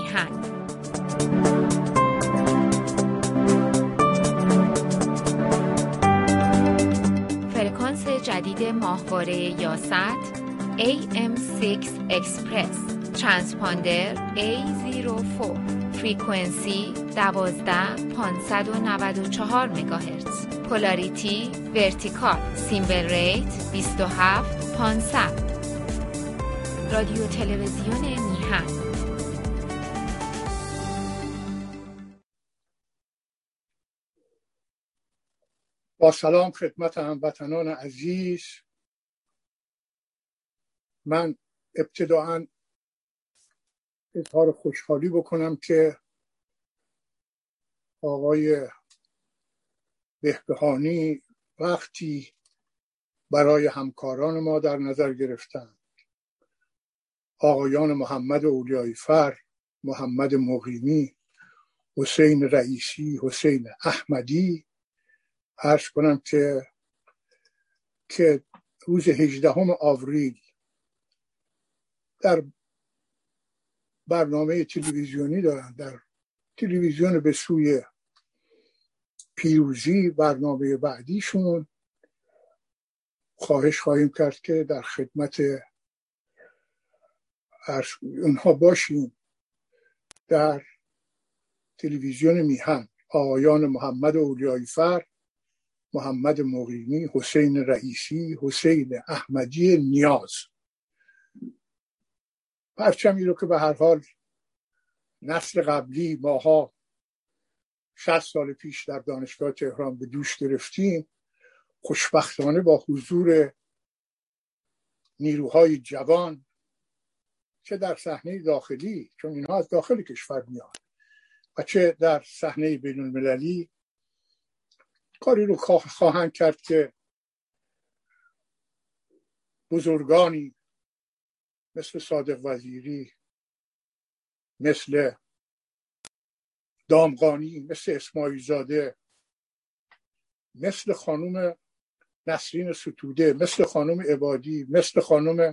میهن. فرکانس جدید ماهواره یاست AM6 اکسپرس، ترانسپاندر A04، فرکانسی 12594 مگاهرتز، پولاریتی ورتیکال، سیمبل ریت 27500. رادیو تلویزیون میهن. با سلام خدمت هموطنان عزیز. من ابتداً اظهار خوشحالی بکنم که آقای بهبهانی وقتی برای همکاران ما در نظر گرفتند، آقایان محمد اولیایی فر، محمد مقیمی، حسین رئیسی، حسین احمدی، عرض کنم که روز 18 آوریل در برنامه تلویزیونی دارن، در تلویزیون به سوی پیروزی، برنامه بعدیشون، خواهش خواهیم کرد که در خدمت اونها باشیم. در تلویزیون میهن آقایان محمد اولیایی فر، محمد مقیمی، حسین رئیسی، حسین احمدی نیاز، پرچمی رو که به هر حال نسل قبلی ماها 60 سال پیش در دانشگاه تهران به دوش گرفتیم، خوشبختانه با حضور نیروهای جوان، چه در صحنه داخلی، چون اینها از داخل کشور میان، و چه در صحنه بین المللی، کاری رو خواهند کرد که بزرگانی مثل صادق وزیری، مثل دامغانی، مثل اسماعیل زاده، مثل خانم نسرین ستوده، مثل خانم عبادی، مثل خانم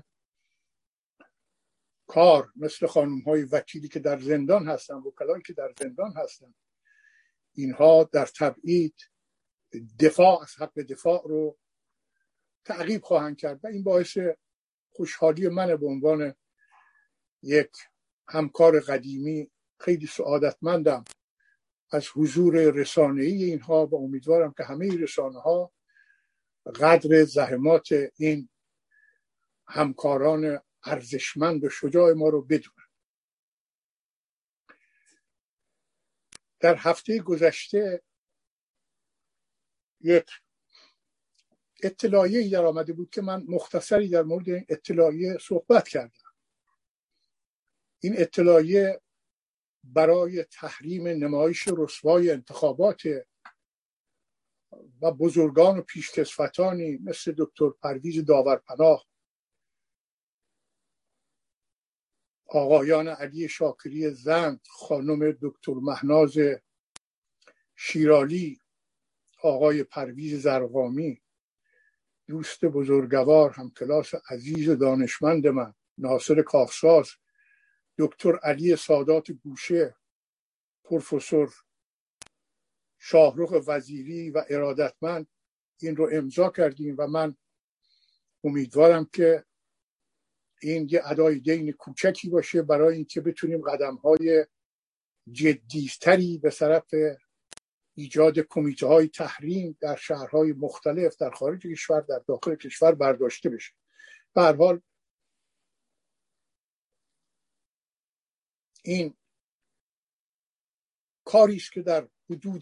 کار، مثل خانم های وکیلی که در زندان هستن، وکلایی که در زندان هستن، اینها در تبعید دفاع از حق دفاع رو تعقیب خواهند کرد و این باعث خوشحالی من به عنوان یک همکار قدیمی خیلی سعادتمندم از حضور رسانه‌ای اینها و امیدوارم که همه رسانه‌ها قدر زحمات این همکاران ارزشمند و شجاع ما رو بدونن. در هفته گذشته یک اطلاعیه‌ای در آمده بود که من مختصری در مورد این اطلاعیه صحبت کردم. این اطلاعیه برای تحریم نمایش رسوای انتخابات و بزرگان و پیشکسوتانی مثل دکتر پرویز داورپناه، آقایان علی شاکری زند، خانم دکتر مهناز شیرالی، آقای پرویز زرقامی، دوست بزرگوار همکلاس عزیز دانشمند من ناصر کاخساز، دکتر علی سادات گوشه، پروفسور شاهرخ وزیری و ارادتمند این رو امضا کردیم و من امیدوارم که این یه ادای دین کوچکی باشه برای اینکه بتونیم قدم‌های جدی‌تری به طرف ایجاد کمیته‌های تحریم در شهرهای مختلف در خارج کشور، در داخل کشور برداشته بشه. به هر حال این کاری است که در حدود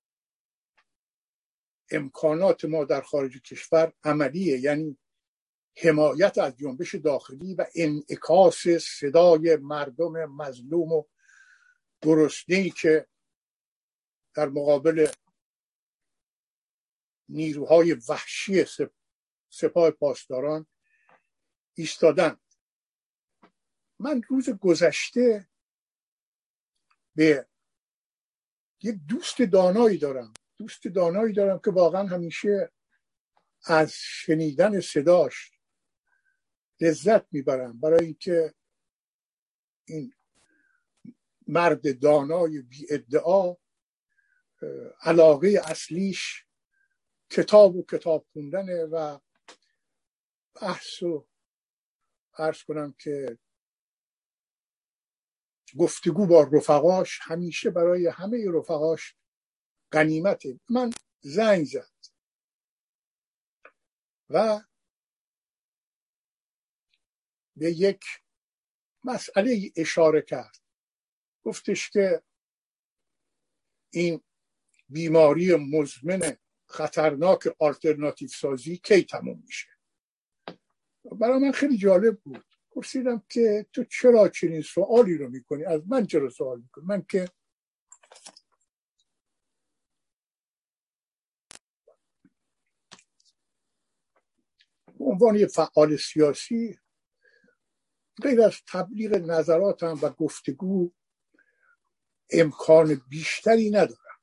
امکانات ما در خارج کشور عملیه، یعنی حمایت از جنبش داخلی و انعکاس صدای مردم مظلوم و گرسنه‌ای که در مقابل نیروهای وحشی سپاه پاسداران ایستادن. من روز گذشته به یک دوست دانایی دارم که واقعا همیشه از شنیدن صداش لذت میبرم، برای اینکه این مرد دانای بی ادعا علاقه اصلیش کتاب خوندنه و بحث و عرض کنم که گفتگو با رفقاش همیشه برای همه رفقاش غنیمته. من زنگ زد و به یک مسئله اشاره کرد. گفتش که این بیماری مزمن خطرناک آلترناتیو سازی کی تموم میشه؟ برای من خیلی جالب بود. پرسیدم که تو چرا چنین سوالی رو میکنی؟ از من چرا سوال میکنی؟ من که به عنوان یک فعال سیاسی غیر از تبلیغ نظراتم و گفتگو امکان بیشتری ندارم.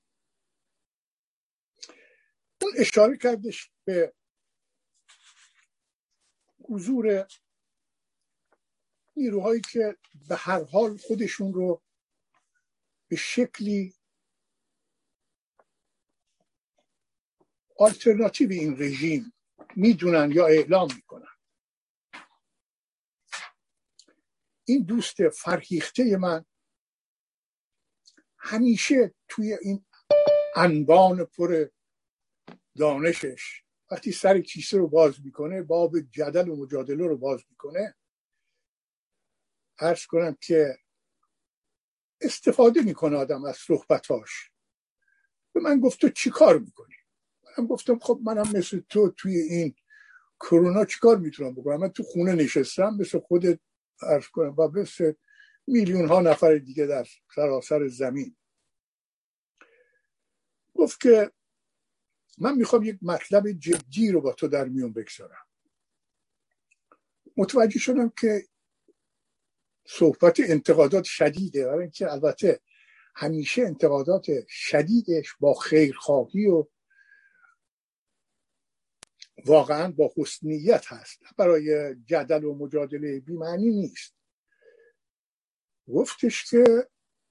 اون اشاره کردش به حضور نیروهایی که به هر حال خودشون رو به شکلی آلترناتیو این رژیم میدونن یا اعلام میکنن. این دوست فرهیخته من همیشه توی این انبان پر دانشش وقتی سر کیسه رو باز میکنه، باب جدل و مجادله رو باز میکنه، عرض کنم که استفاده میکنه آدم از صحبتاش. به من گفت تو چی کار میکنی؟ من گفتم خب منم مثل تو توی این کرونا چی کار میتونم بکنم؟ من تو خونه نشستم مثل خودت، عرض کنم، و مثل میلیون ها نفر دیگه در سراسر زمین. گفت که من میخوام یک مطلب جدی رو با تو در میون بگذارم. متوجه شدم که صحبت انتقادات شدیده، برای اینکه البته همیشه انتقادات شدیدش با خیرخواهی و واقعا با حسن نیت هست، برای جدل و مجادله بی معنی نیست. گفتش که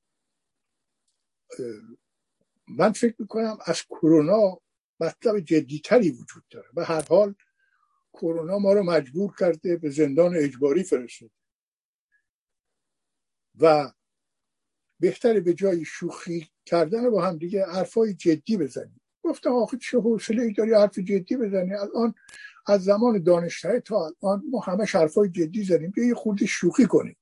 من فکر میکنم از کرونا مطلب جدیتری وجود داره. به هر حال کرونا ما رو مجبور کرده، به زندان اجباری فرستاده و بهتره به جای شوخی کردن با هم دیگه حرفای جدی بزنیم. گفتم آخه چه حوصله‌ای داری حرف جدی بزنی؟ الان از زمان دانشگاه تا الان ما همه حرفای جدی زدیم، بیا یه خورده شوخی کنیم.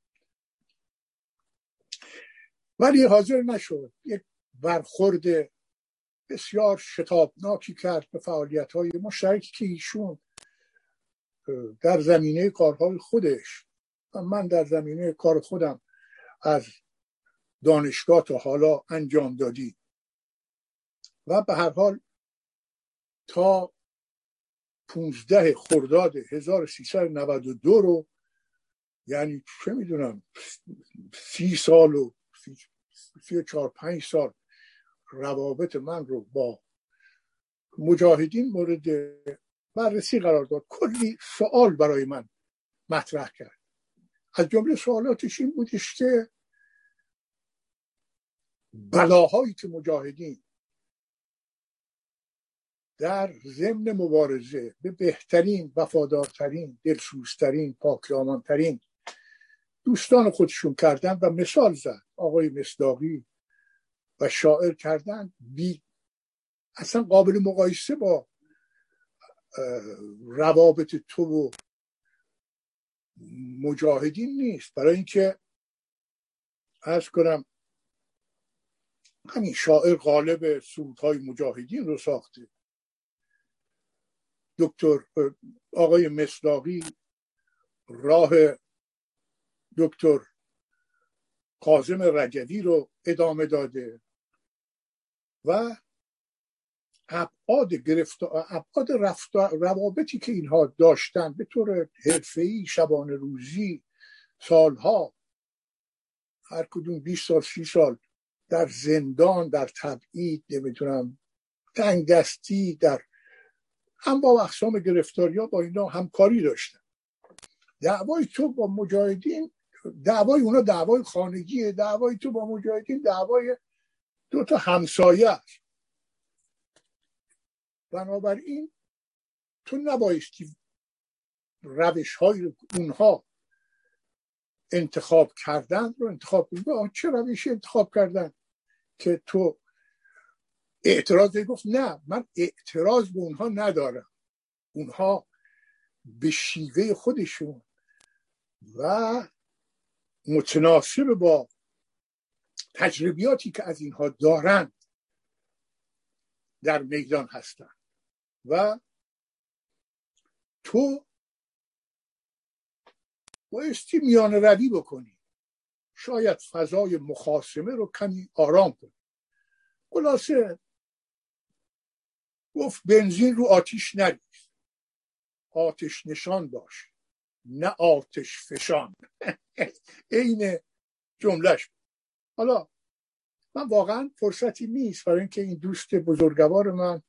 ولی حاضر نشد. یک برخورد بسیار شتابناکی کرد به فعالیت‌های مشترکی که ایشون در زمینه کارهای خودش و من در زمینه کار خودم از دانشگاه تا حالا انجام دادی و به هر حال تا 15 خرداد 1392 رو، یعنی چه میدونم 30 سال و 34-35 سال روابط من رو با مجاهدین مورد بررسی قرار داد. کلی سوال برای من مطرح کرد. از جمله سوالاتش این بودش که بلاهایی که مجاهدین در ضمن مبارزه به بهترین، وفادارترین، دلسوزترین، پاکدامنترین دوستان خودشون کردن و مثال زد. آقای مصداقی و شاعر کردن اصلا قابل مقایسه با روابط تو و مجاهدین نیست. برای اینکه عرض کنم همین شاعر غالب سرودهای مجاهدین رو ساخته. آقای مصداقی راه دکتر کاظم رجوی رو ادامه داده و ابعاد روابطی که اینها داشتن به طور حرفه‌ای، شبانه روزی، سالها، هر کدوم 20 سال 30 سال در زندان، در تبعید، نمیتونم تنگ دستی، در انواع اقسام گرفتاری‌ها با اینا همکاری داشتن. دعوای تو با مجاهدین دعوای اونا دعوای خانگیه، دعوای تو با مجاهدین دعوای دو تا همسایه است. بنابراین تو نبایستی روش های رو اونها انتخاب کردن رو انتخاب کنی. چه روشی انتخاب کردن که تو اعتراض گفت نه، من اعتراض به اونها ندارم، اونها به شیوه خودشون و متناسب با تجربیاتی که از اینها دارند در میدان هستن و تو بایستی میان روی بکنی، شاید فضای مخاصمه رو کمی آرام کنی. خلاصه گفت بنزین رو آتیش نریز، آتش نشان باش نه آتش فشان. عین جملهش. حالا من واقعا فرصتی نیست برای اینکه این دوست بزرگوار من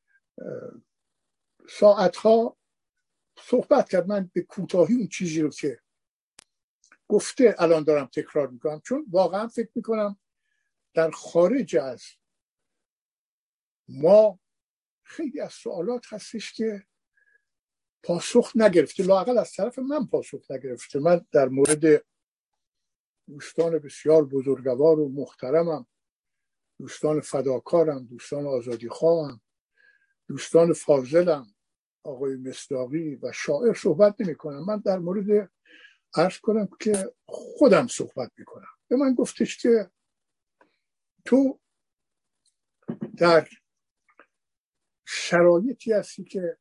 ساعتها صحبت کرد، من به کوتاهی اون چیزی رو که گفته الان دارم تکرار میکنم، چون واقعا فکر میکنم در خارج از ما خیلی از سوالات هستش که پاسخ نگرفته، لااقل از طرف من پاسخ نگرفته. من در مورد دوستان بسیار بزرگوار و محترمم، دوستان فداکارم، دوستان آزادیخواهم، دوستان فاضلم، آقای مصداقی و شاعر صحبت نمی کنم. من در مورد عرض کنم که خودم صحبت می کنم. به من گفتش که تو در شرایطی هستی که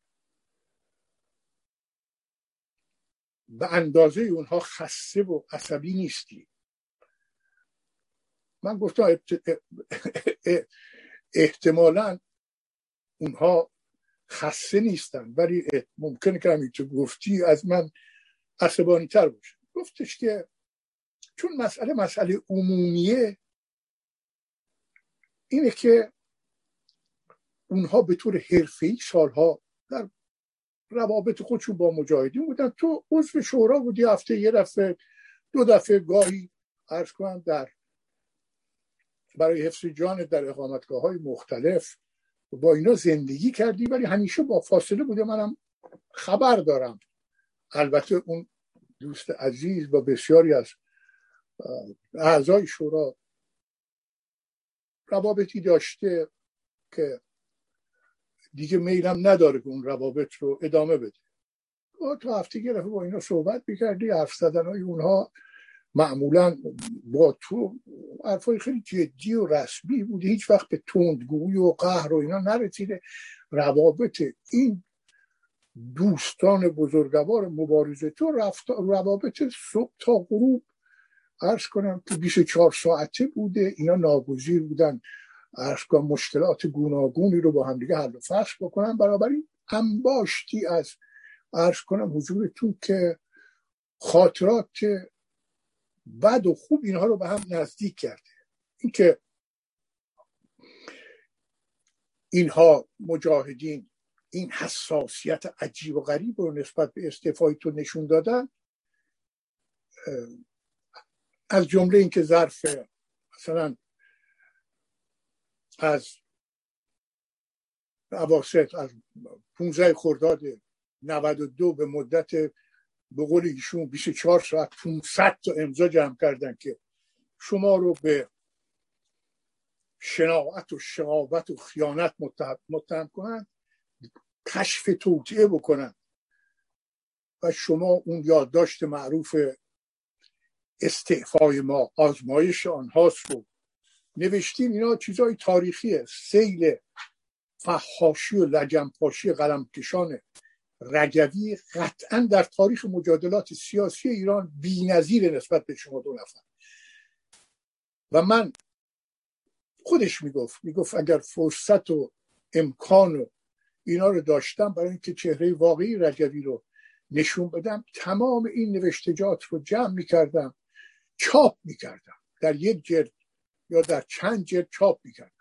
به اندازه اونها خسته و عصبی نیستی. من گفتم احتمالاً اونها خسته نیستن، ولی ممکنه که همین تو گفتی از من عصبانی تر باشه. گفتش که چون مسئله عمومیه، اینه که اونها به طور حرفه‌ای سالها در روابط خودشون با مجاهدین بودن. تو عضو شورا بودی، هفته یه دفعه دو دفعه گاهی عرض کنم برای حفظ جان در اقامتگاه‌های مختلف با اینا زندگی کردی، ولی همیشه با فاصله بوده. منم خبر دارم، البته اون دوست عزیز با بسیاری از اعضای شورا روابطی داشته که دیگه میلم نداره که اون روابط رو ادامه بده. تو هفته یه دفعه با اینا صحبت میکردی، حرف زدنهای اونها معمولا با تو حرفای خیلی جدی و رسمی بوده، هیچ وقت به تندگویی و قهر و اینا نرسیده. روابط این دوستان بزرگوار مبارزه تو روابط صبح تا غروب عرض کنم که 24 ساعته بوده. اینا ناگزیر بودن عرض کنم مشکلات گوناگونی رو با هم دیگه حل و فصل بکنن. بنابراین انباشتی از عرض کنم حضورتون که خاطرات بد و خوب اینها رو به هم نزدیک کرده. اینکه اینها مجاهدین این حساسیت عجیب و غریب رو نسبت به استعفای تو نشون دادن، از جمله اینکه ظرف مثلا از اواسط از 15 خرداد 92 به مدت به قول ایشون 24 ساعت 500 تا امضا جمع کردن که شما رو به شناعت و شقاوت و خیانت متهم کنن، کشف توطئه بکنن و شما اون یادداشت معروف استعفای ما آزمایش آنهاست رو نوشتین. اینا چیزای تاریخیه. سیل فحاشی و لجنپاشی قلمکشان رجوی قطعا در تاریخ مجادلات سیاسی ایران بی‌نظیر نسبت به شما دو نفر. و من خودش میگفت اگر فرصت و امکان و اینا رو داشتم برای اینکه چهره واقعی رجوی رو نشون بدم، تمام این نوشتجات رو جمع میکردم، چاپ میکردم، در یک جلد یا در چند جلد چاپ میکردم.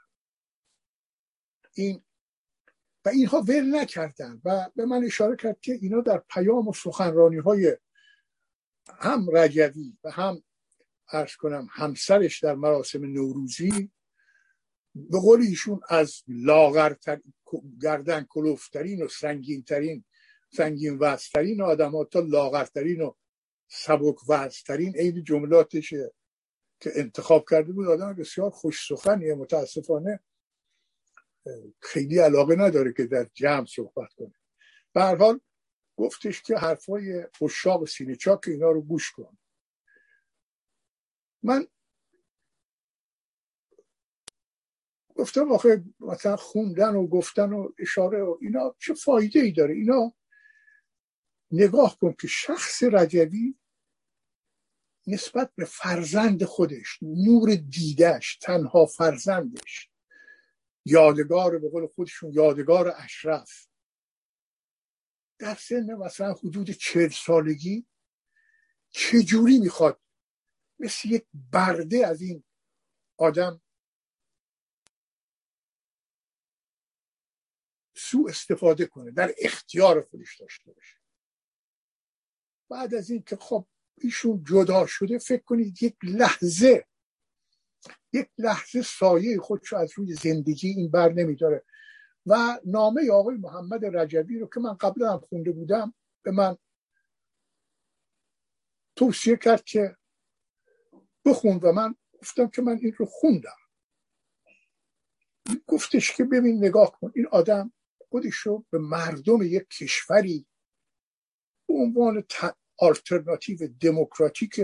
و اینها ول نکردن و به من اشاره کرد که اینا در پیام و سخنرانی های هم رجوی و هم عرض کنم همسرش در مراسم نوروزی به قول ایشون از گردن کلوفترین و سنگین وزن‌ترین آدم ها تا لاغرترین و سبک وزن‌ترین عین جملاتشه که انتخاب کرده بود. آدم بسیار خوش سخنیه، متاسفانه خیلی علاقه نداره که در جمع صحبت کنه. به هر حال گفتش که حرفای عشاق سینه چاک اینا رو گوش کن. من گفتم آخه مثلا خوندن و گفتن و اشاره و اینا چه فایده ای داره؟ اینا نگاه کن که شخص رجوی نسبت به فرزند خودش، نور دیدش، تنها فرزندش، یادگار به قول خودشون یادگار اشرف، در سن مثلا حدود 40 سالگی چجوری میخواد مثل یک برده از این آدم سوء استفاده کنه، در اختیار خودش داشته باشه. بعد از این که خب ایشون جدا شده، فکر کنید یک لحظه سایه خودشو از روی زندگی این بر نمیداره. و نامه آقای محمد رجوی رو که من قبلا هم خونده بودم به من توصیه کرد که بخون و من گفتم که من این رو خوندم. گفتش که ببین نگاه کن، این آدم خودش رو به مردم یک کشوری به عنوان آلترناتیو دموکراتیک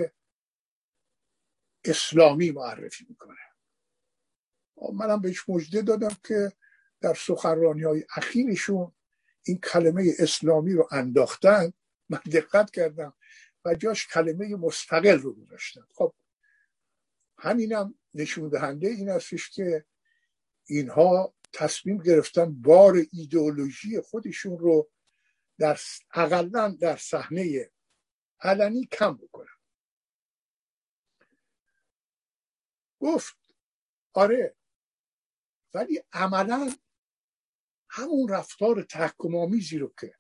اسلامی معرفی میکنه. منم بهش مژده دادم که در سخنرانی‌های اخیرشون این کلمه اسلامی رو انداختن. من دقت کردم و جاش کلمه مستقل رو گذاشتن. خب همینم نشون دهنده این هستش که اینها تصمیم گرفتن بار ایدئولوژی خودشون رو اقلن در صحنه علنی کم بکنن. گفت آره، ولی عملا همون رفتار تحکم‌آمیزی رو که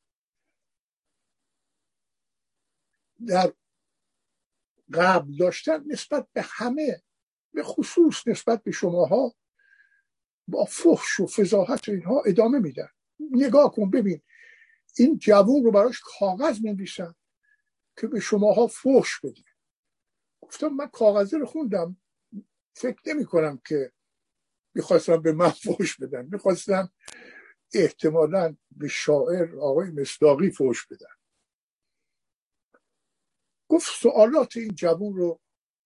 در قبل داشتن نسبت به همه، به خصوص نسبت به شماها، با فحش و فضاحت و اینها ادامه میدن. نگاه کن ببین، این جوون رو براش کاغذ می‌نویسن که به شماها فحش بده. گفتم من کاغذ رو خوندم، فکر نمی کنم که میخواستم به من فحش بدن، میخواستم احتمالاً به شاعر آقای مصداقی فحش بدن. گفت سوالات این جوون رو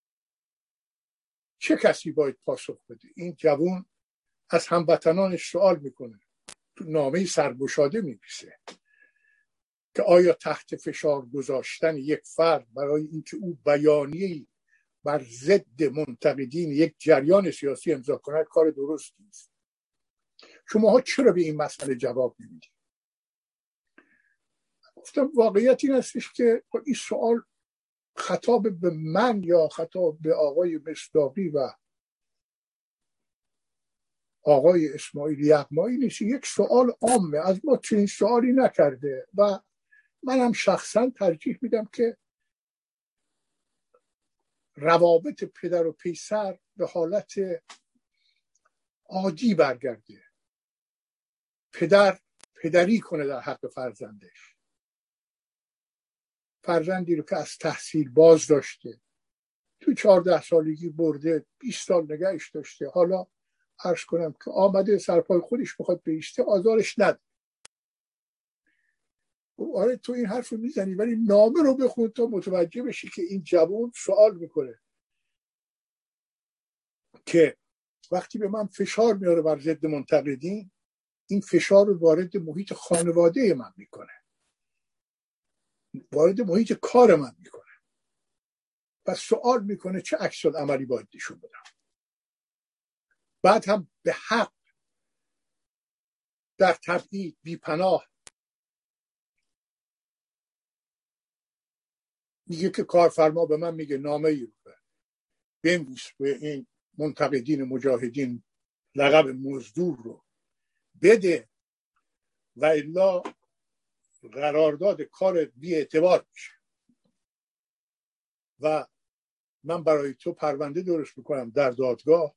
چه کسی باید پاسخ بده؟ این جوون از هموطنانش سوال میکنه، تو نامه سرگشاده می‌نویسه که آیا تحت فشار گذاشتن یک فرد برای اینکه او بیانیه‌ای بر ضد منتقدین یک جریان سیاسی امضا کند کار درستی است؟ شماها چرا به این مسئله جواب نمیدید؟ گفتم واقعیت این هستش که این سوال خطاب به من یا خطاب به آقای مصداقی و آقای اسماعیل یغمایی نیست، یک سوال عامه. از ما چنین سوالی نکرده و منم شخصا ترجیح میدم که روابط پدر و پسر به حالت عادی برگرده. پدر پدری کنه در حق فرزندش، فرزندی رو که از تحصیل باز داشته، تو 14 سالگی برده، 20 سال نگهش داشته، حالا عرض کنم که آمده سرپای خودش میخواد بیسته، آزارش نده. آره تو این حرف رو میزنی، ولی نامه رو بخون تا متوجه بشی که این جوان سوال میکنه که وقتی به من فشار میاره بر ضد منتقدین، این فشار رو وارد محیط خانواده من میکنه، وارد محیط کار من میکنه و سوال میکنه چه عکس العملی باید نشون بدم. بعد هم به حق در تبعید بی پناه میگه که کارفرما به من میگه نامه ای رو بنویس به این منتقدین مجاهدین لقب مزدور رو بده و الا قرارداد کار بی اعتبار میشه. و من برای تو پرونده درست میکنم در دادگاه،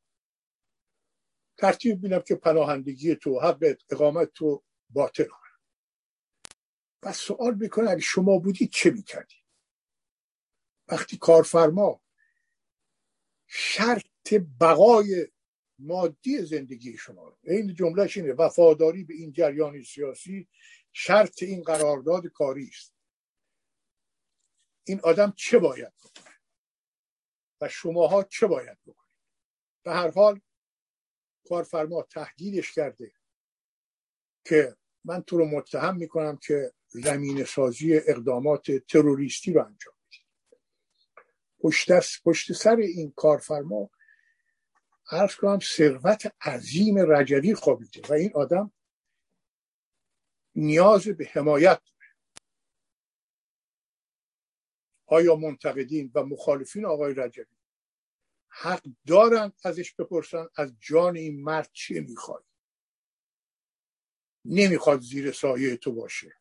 ترتیب میدم که پناهندگی تو، حق اقامت تو باطل کنم. و سوال میکنه اگه شما بودید چه میکردی؟ وقتی کارفرما شرط بقای مادی زندگی شما رو، این جملهش اینه، وفاداری به این جریان سیاسی شرط این قرارداد کاری است، این آدم چه باید بکنه و شماها چه باید بکنید؟ به هر حال کارفرما تهدیدش کرده که من تو رو متهم میکنم که زمینه سازی اقدامات تروریستی رو انجام میدی. پشت سر این کارفرما عرض کنم ثروت عظیم رجوی خوابیده و این آدم نیاز به حمایت داره. آیا منتقدین و مخالفین آقای رجوی حق دارن ازش بپرسن از جان این مرد چه میخواد؟ نمیخواد زیر سایه تو باشه،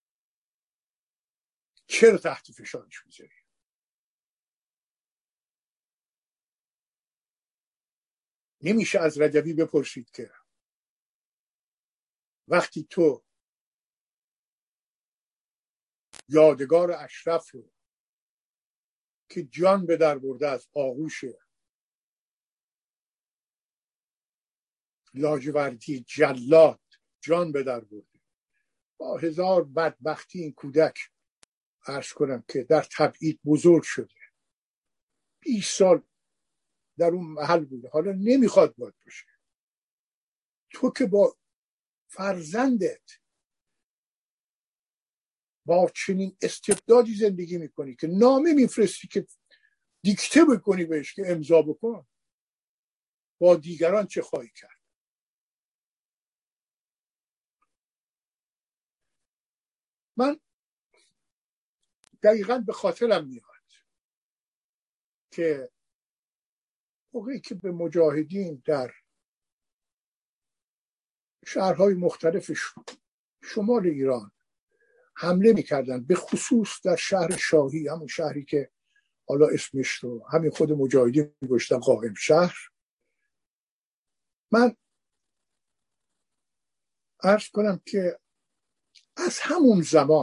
چرا تحت فشارش میذاری؟ نمیشه از رجوی بپرسید که وقتی تو یادگار اشرف رو که جان به در برده از آغوش لاجوردی جلاد جان به در برده، با هزار بدبختی این کودک عرض کنم که در تبعید بزرگ شده، 20 سال در اون محل بوده، حالا نمیخواد باید باشه. تو که با فرزندت با چنین استبدادی زندگی میکنی که نامه میفرستی که دیکته بکنی بهش که امضا بکن، با دیگران چه خواهی کرد؟ من دقیقاً به خاطرم میاد که موقعی که به مجاهدین در شهرهای مختلف شمال ایران حمله میکردن، به خصوص در شهر شاهی، همون شهری که حالا اسمش رو همین خود مجاهدین گذاشتن قائم شهر، من عرض کنم که از همون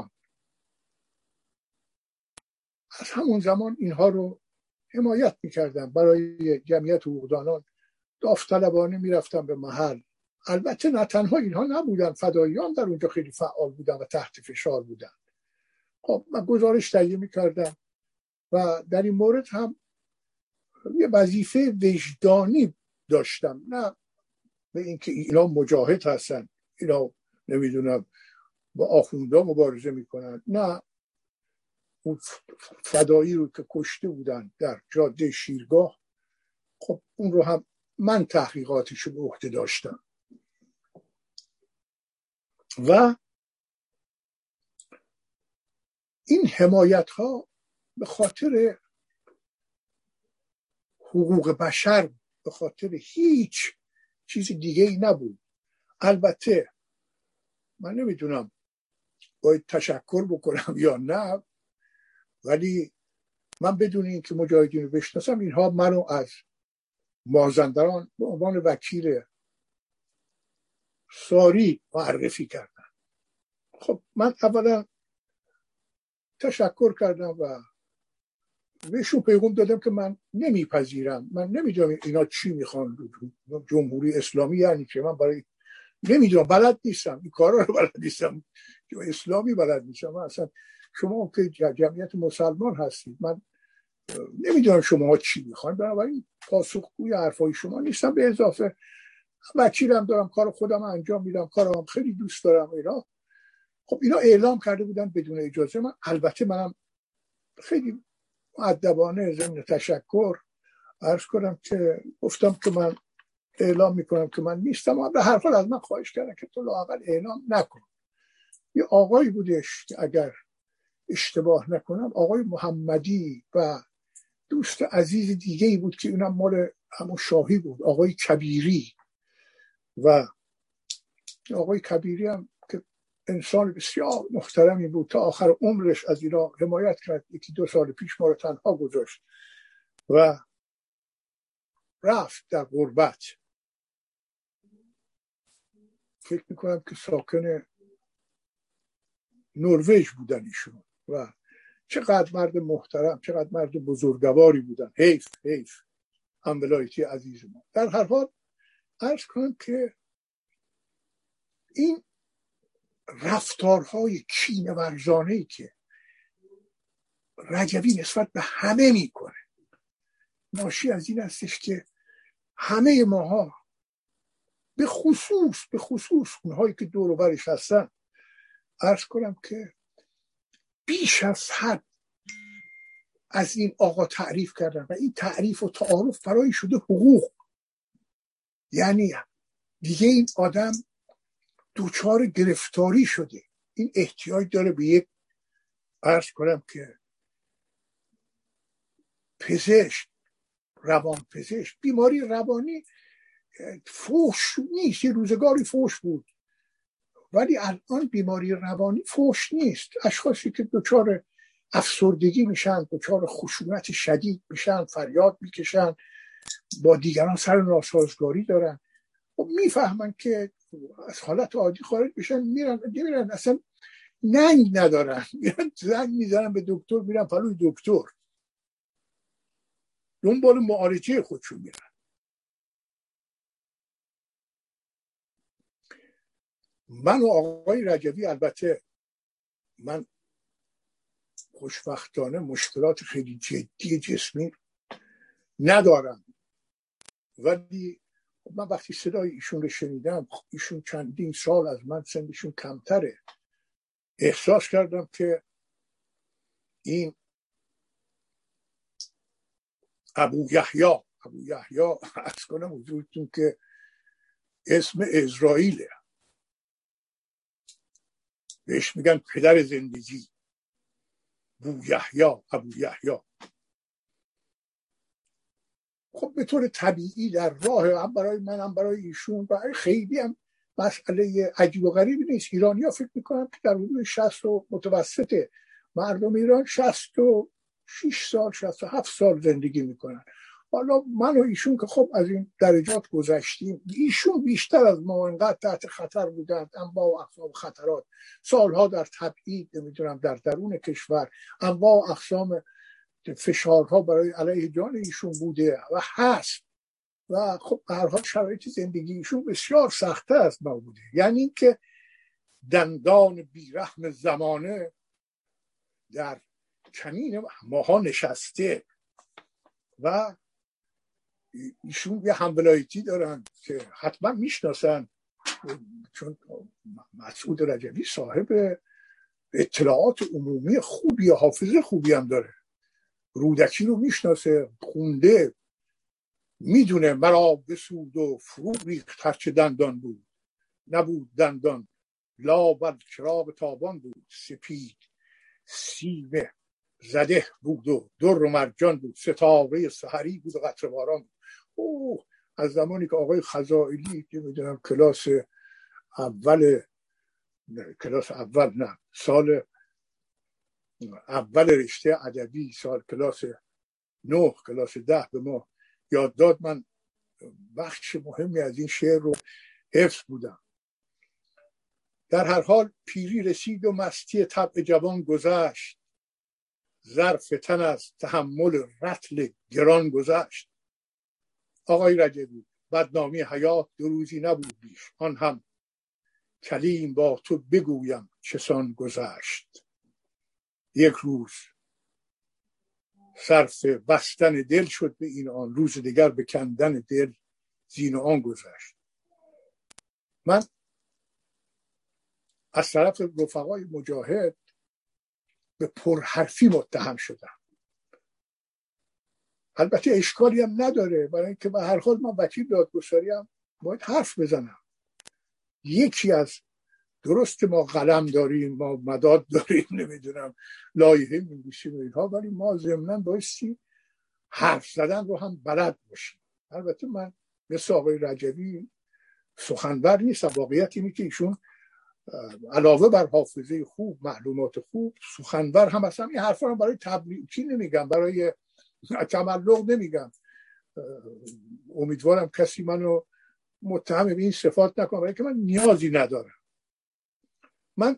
زمان اینها رو حمایت میکردم. برای جمعیت حقوقدانان داوطلبانه میرفتم به محل. البته نه تنها اینها نبودن، فداییان در اونجا خیلی فعال بودن و تحت فشار بودن. خب من گزارش تهیه میکردم و در این مورد هم یه وظیفه وجدانی داشتم، نه به اینکه اینا مجاهد هستن، اینا نمیدونم با آخوندا مبارزه میکنن، نه، اون فدایی رو که کشته بودن در جاده شیرگاه، خب اون رو هم من تحقیقاتش رو به عهده داشتم. و این حمایت ها به خاطر حقوق بشر، به خاطر هیچ چیز دیگه ای نبود. البته من نمیدونم باید تشکر بکنم یا نه، ولی من بدون اینکه مجاهدین رو بشناسم، اینها منو از مازندران به عنوان وکیل ساری معرفی کردن. خب من اولا تشکر کردم و بهشون پیغام دادم که من نمیپذیرم، من نمیدونم اینا چی میخوان، جمهوری اسلامی یعنی که من برای نمیدونم، بلد نیستم این کارا رو، بلد نیستم اسلامی بلد نیستم. من اصلا شما که جمعیت مسلمان هستید، من نمیدونم شما چی میخوان، بنابراین پاسخگوی حرفای شما نیستم. به اضافه وکیلم دارم، کار خودم انجام میدم، کارم خیلی دوست دارم اینا. خب اینا اعلام کرده بودن بدون اجازه من. البته منم خیلی مؤدبانه ضمن تشکر عرض کنم که گفتم که من اعلام میکنم که من نیستم، و به هر حال از من خواهش کردن که تو لااقل اعلام نکن. یه آقایی بودش که اگر اشتباه نکنم آقای محمدی و دوست عزیز دیگه ای بود که اونم مال همون شاهی بود، آقای کبیری. و آقای کبیری هم که انسان بسیار محترمی بود، تا آخر عمرش از اینا حمایت کرد. 1-2 سال پیش ما رو تنها گذاشت و رفت در غربت. فکر میکنم که ساکن نروژ بودن ایشون و چقدر مرد محترم، چقدر مرد بزرگواری بودن. حیف هم ولایتی عزیز ما. در هر حال عرض کنم که این رفتارهای کینه ورزانه‌ای که رجوی نسبت به همه میکنه ناشی از این هستش که همه ماها به خصوص اونهایی که دور و برش هستن، عرض کنم که بیش از حد از این آقا تعریف کردن و این تعریف و تعارف برای شده حقوق. یعنی دیگه این آدم دوچار گرفتاری شده، این احتیاج داره به یک، عرض کنم که پزشک، روان پزشک. بیماری روانی فحش نیست، یه روزگاری فحش بود ولی الان بیماری روانی فحش نیست. اشخاصی که دچار افسردگی میشن، دچار خشونت شدید میشن، فریاد میکشن، با دیگران سر ناسازگاری دارن و میفهمن که از حالت عادی خارج بشن، میرن اصلا ننگ ندارن، میرن زنگ میزنن به دکتر، میرن پلوی دکتر، دنبال معالجه خودشون میرن. من و آقای رجوی، البته من خوشبختانه مشکلات خیلی جدی جسمی ندارم، ولی من وقتی صدای ایشون رو شنیدم، ایشون چندین سال از من سنشون کمتره، احساس کردم که این ابو یحیی عرض کنم حضورتون که اسم اسرائیله، بهش میگن پدر زندگی، ابو یحیی. خب به طور طبیعی در راه، هم برای من هم برای ایشون، برای خیلی هم مسئله عجیب و غریبی نیست. ایرانی ها فکر میکنم که در حدود 60 و متوسط مردم ایران 66 سال 67 سال زندگی میکنن. حالا من و ایشون که خب از این درجات گذشتیم، ایشون بیشتر از ما انقدر تحت خطر بودند، انواع و اقسام خطرات، سالها در تبعید، نمیدونم در درون کشور، انواع و اقسام فشارها برای علیه جان ایشون بوده و هست و خب به هر حال شرایط زندگی ایشون بسیار سخت‌تر از ما بوده. یعنی اینکه دندان بیرحم زمانه در کمین ماها نشسته و ایشون یه همولایتی دارن که حتما میشناسن، چون مسعود رجوی صاحب اطلاعات عمومی خوبی و حافظه خوبی هم داره، رودکی رو میشناسه، خونده، میدونه مرا بسود و فرو ریخت هرچه دندان بود، نبود دندان لابد چراغ تابان بود، سپید سیمه زده بود و در و مرجان بود، ستاره سحری بود و قطره باران بود. از زمانی که آقای خزائلی که میدونم کلاس اول نه سال اول رشته ادبی، سال کلاس 9 کلاس 10 به ما یاد داد، من بخش مهمی از این شعر رو حفظ بودم. در هر حال پیری رسید و مستی طبع جوان گذشت، ظرف تن از تحمل رطل گران گذشت. آقای رجوی، بدنامی حیات 2 روزی نبود بیش، آن هم کلیم با تو بگویم چسان گذشت. یک روز صرف بستن دل شد به این آن، روز دیگر به کندن دل زین و آن گذشت. من از طرف رفقای مجاهد به پرحرفی متهم شدم. البته اشکالی هم نداره، برای اینکه به هر حال من وکیل دادگستری هم باید حرف بزنم. یکی از درست ما قلم داریم، ما مداد داریم، نمیدونم لایحه می‌نویسیم اینها، ولی ما ضمناً بایستی حرف زدن رو هم بلد باشیم. البته من مثل آقای رجوی سخنور نیستم، واقعیت اینه که ایشون علاوه بر حافظه خوب، معلومات خوب، سخنور هم هستم. این حرفا رو برای تبلیغی نمیگم، برای تملق نمیگم. امیدوارم کسی منو متهم به این صفات نکنه، برای که من نیازی ندارم. من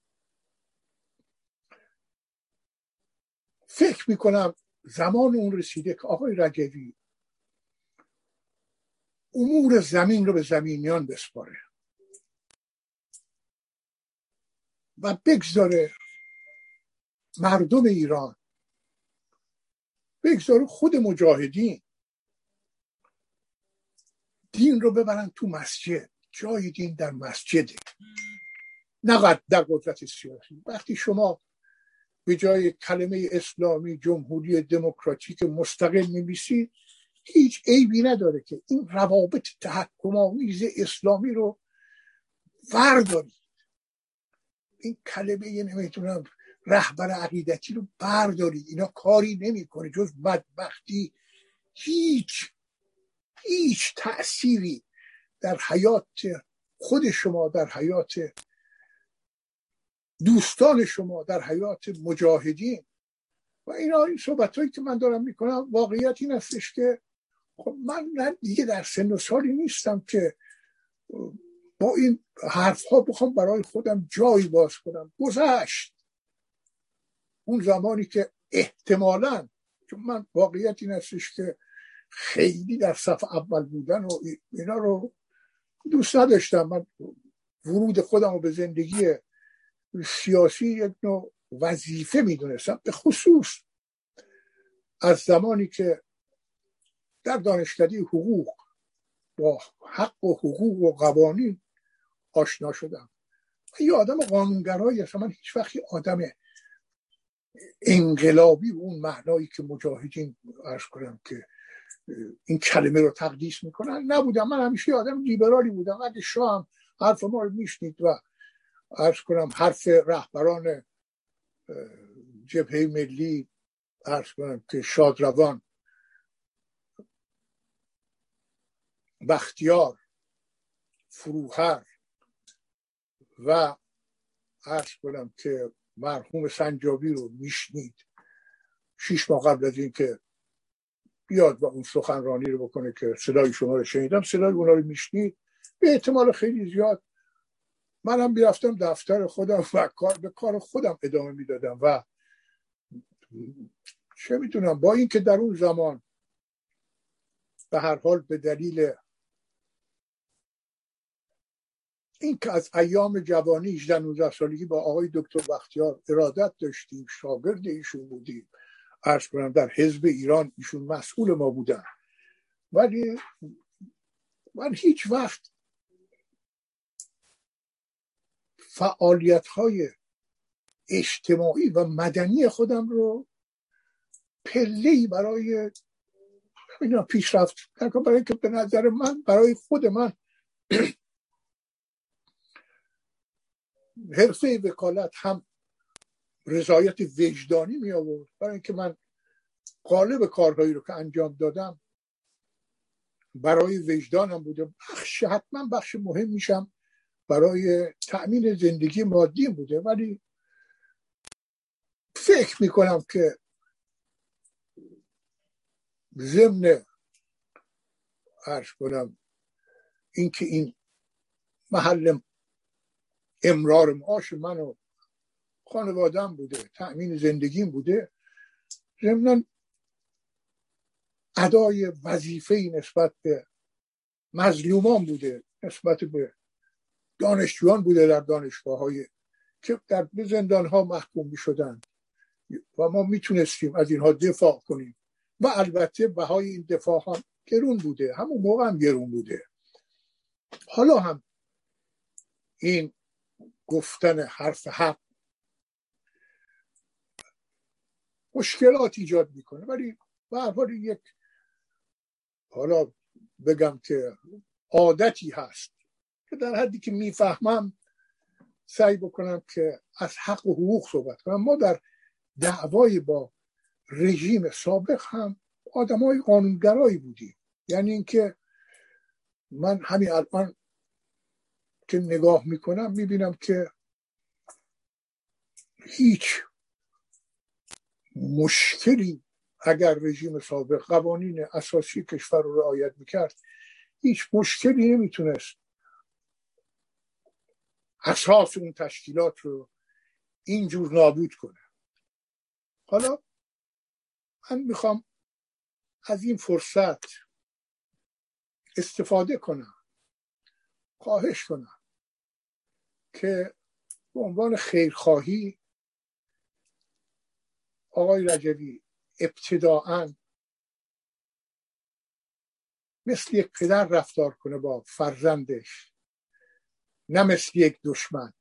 فکر میکنم زمان اون رسیده که آقای رجوی امور زمین رو به زمینیان بسپاره و بگذاره مردم ایران، بگذاره خود مجاهدین دین رو ببرن تو مسجد. جای دین در مسجده، نه در قدرت سیاسی. وقتی شما به جای کلمه اسلامی جمهوری دموکراتیک مستقل می‌نویسید، هیچ عیبی نداره که این روابط تحکم‌آمیز اسلامی رو وردارید. این کلمه نمیتونم رهبر عقیدتی رو بردارید. اینا کاری نمیکنه جز بدبختی. هیچ تأثیری در حیات خود شما، در حیات دوستان شما، در حیات مجاهدین و این صحبتایی که من دارم میکنم، واقعیت این هستش که خب من دیگه در سن و سالی نیستم که با این حرفها بخوام برای خودم جایی باز کنم. گذشت اون زمانی که احتمالاً، چون من واقعیت این هستش که خیلی در صف اول بودن و اینا رو دوست نداشتم. من ورود خودم رو به زندگی سیاسی یک نوع وظیفه میدونستم، به خصوص از زمانی که در دانشکده حقوق با حق و حقوق و قوانین آشنا شدم. من یه آدم قانونگرایی هستم. من هیچ وقت آدم انقلابی به اون معنایی که مجاهدین عرض کنم که این کلمه رو تقدیس میکنن نبودم. من همیشه آدم لیبرالی بودم. اگه شاه هم حرف ما رو میشنید و عرض کنم حرف رهبران جبهه ملی، عرض کنم که شادروان، بختیار، فروهر و عرض کنم که مرحوم سنجابی رو میشنید 6 ماه قبل از این که بیاد و اون سخنرانی رو بکنه که صدای شما رو شنیدم، صدای اونا رو میشنید، به احتمال خیلی زیاد منم بیرفتم دفتر خودم و به کار خودم ادامه میدادم. و چه میتونم، با این که در اون زمان به هر حال به دلیل این که از ایام جوانی 18-19 سالگی با آقای دکتر بختیار ارادت داشتیم، شاگرد ایشون بودیم، عرض کنم در حزب ایران ایشون مسئول ما بودن، ولی من هیچ وقت فعالیت‌های اجتماعی و مدنی خودم رو پله‌ای برای اینا پیشرفت نکنم، برای که به نظر من برای خود من حرفه وکالت هم رضایت وجدانی می آورد، برای اینکه من غالب کارهایی رو که انجام دادم برای وجدانم بوده. حتما بخش مهم میشم برای تأمین زندگی مادی بوده، ولی فکر میکنم که ضمن عرض کنم اینکه این محل امرار معاش من و خانوادم بوده، تأمین زندگیم بوده، ضمن ادای وظیفه‌ای نسبت به مظلومان بوده، نسبت به دانشجویان بوده در دانشگاه‌های که در زندان‌ها محکوم می‌شدن و ما میتونستیم از اینها دفاع کنیم و البته بهای این دفاع هم گرون بوده، همون موقع هم گرون بوده. حالا هم این گفتن حرف حق مشکلات ایجاد میکنه، ولی به هر حال یک، حالا بگم که عادتی هست که در حدی که میفهمم سعی بکنم که از حق و حقوق صحبت کنم. ما در دعوای با رژیم سابق هم آدمای قانونگرایی بودیم، یعنی اینکه من همین الان که نگاه میکنم میبینم که هیچ مشکلی اگر رژیم سابق قوانین اساسی کشور رو رعایت میکرد هیچ مشکلی نمیتونست اساس اون تشکیلات رو اینجور نابود کنه. حالا من میخوام از این فرصت استفاده کنم، خواهش کنم که به عنوان خیرخواهی آقای رجوی ابتداعاً مثل یک پدر رفتار کنه با فرزندش، نه مثل یک دشمن.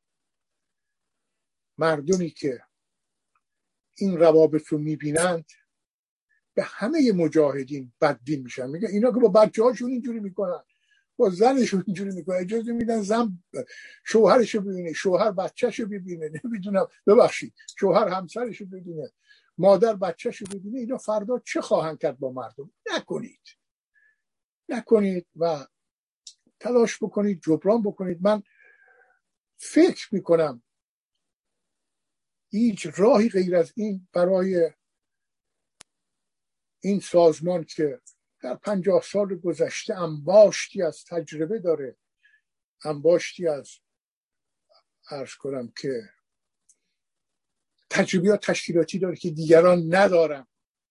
مردمی که این روابط رو میبینند به همه مجاهدین بدبین میشن، میگن اینا که با بچه هاشون اینجوری میکنن، با زنشون اینجوری میکنن، اجازه میدن زن شوهرشو ببینه، شوهر بچهشو ببینه، نمیدونم ببخشید شوهر همسرشو ببینه، مادر بچهشو ببینه، اینا فردا چه خواهند کرد با مردم؟ نکنید و تلاش بکنید جبران بکنید. من فکر میکنم هیچ راهی غیر از این برای این سازمان که در 50 سال گذشته انباشتی از تجربه داره، انباشتی از عرض کنم که تجربیات تشکیلاتی داره که دیگران ندارن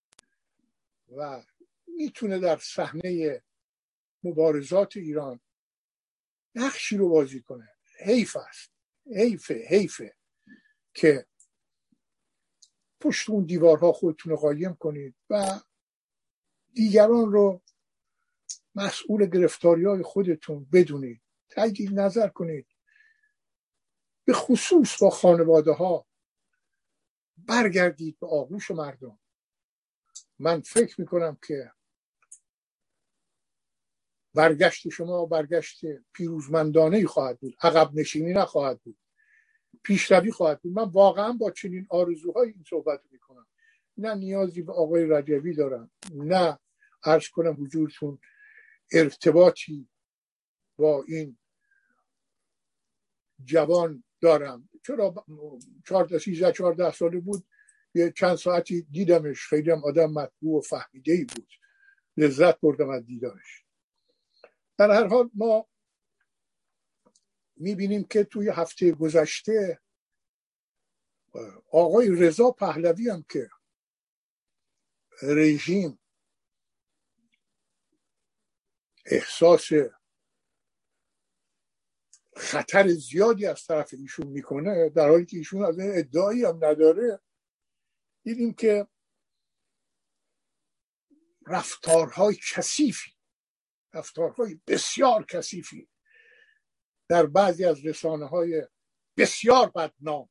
و میتونه در صحنه مبارزات ایران نقشی رو بازی کنه. حیف است، حیفه که پشت اون دیوارها خودتون رو قایم کنید و دیگران رو مسئول گرفتاری‌های خودتون بدونید، تجدید نظر کنید. به خصوص با خانواده ها برگردید به آغوش مردم. من فکر میکنم که برگشت شما برگشت پیروزمندانه‌ای خواهد بود، عقب نشینی نخواهد بود، پیشروی خواهد بود. من واقعا با چنین آرزوهایی این صحبت میکنم. نه نیازی به آقای رجوی دارم، نه عرض کنم حضورتون ارتباطی با این جوان دارم. چرا 14 ساله بود، یه چند ساعتی دیدمش، خیلی هم آدم مطبوع و فهمیده‌ای بود، لذت بردم از دیدارش. در هر حال ما میبینیم که توی هفته گذشته آقای رضا پهلوی هم که رژیم احساس خطر زیادی از طرف ایشون میکنه، در حالی که ایشون از این ادعایی هم نداره، دیدیم که رفتارهای بسیار کثیفی در بعضی از رسانه‌های بسیار بدنام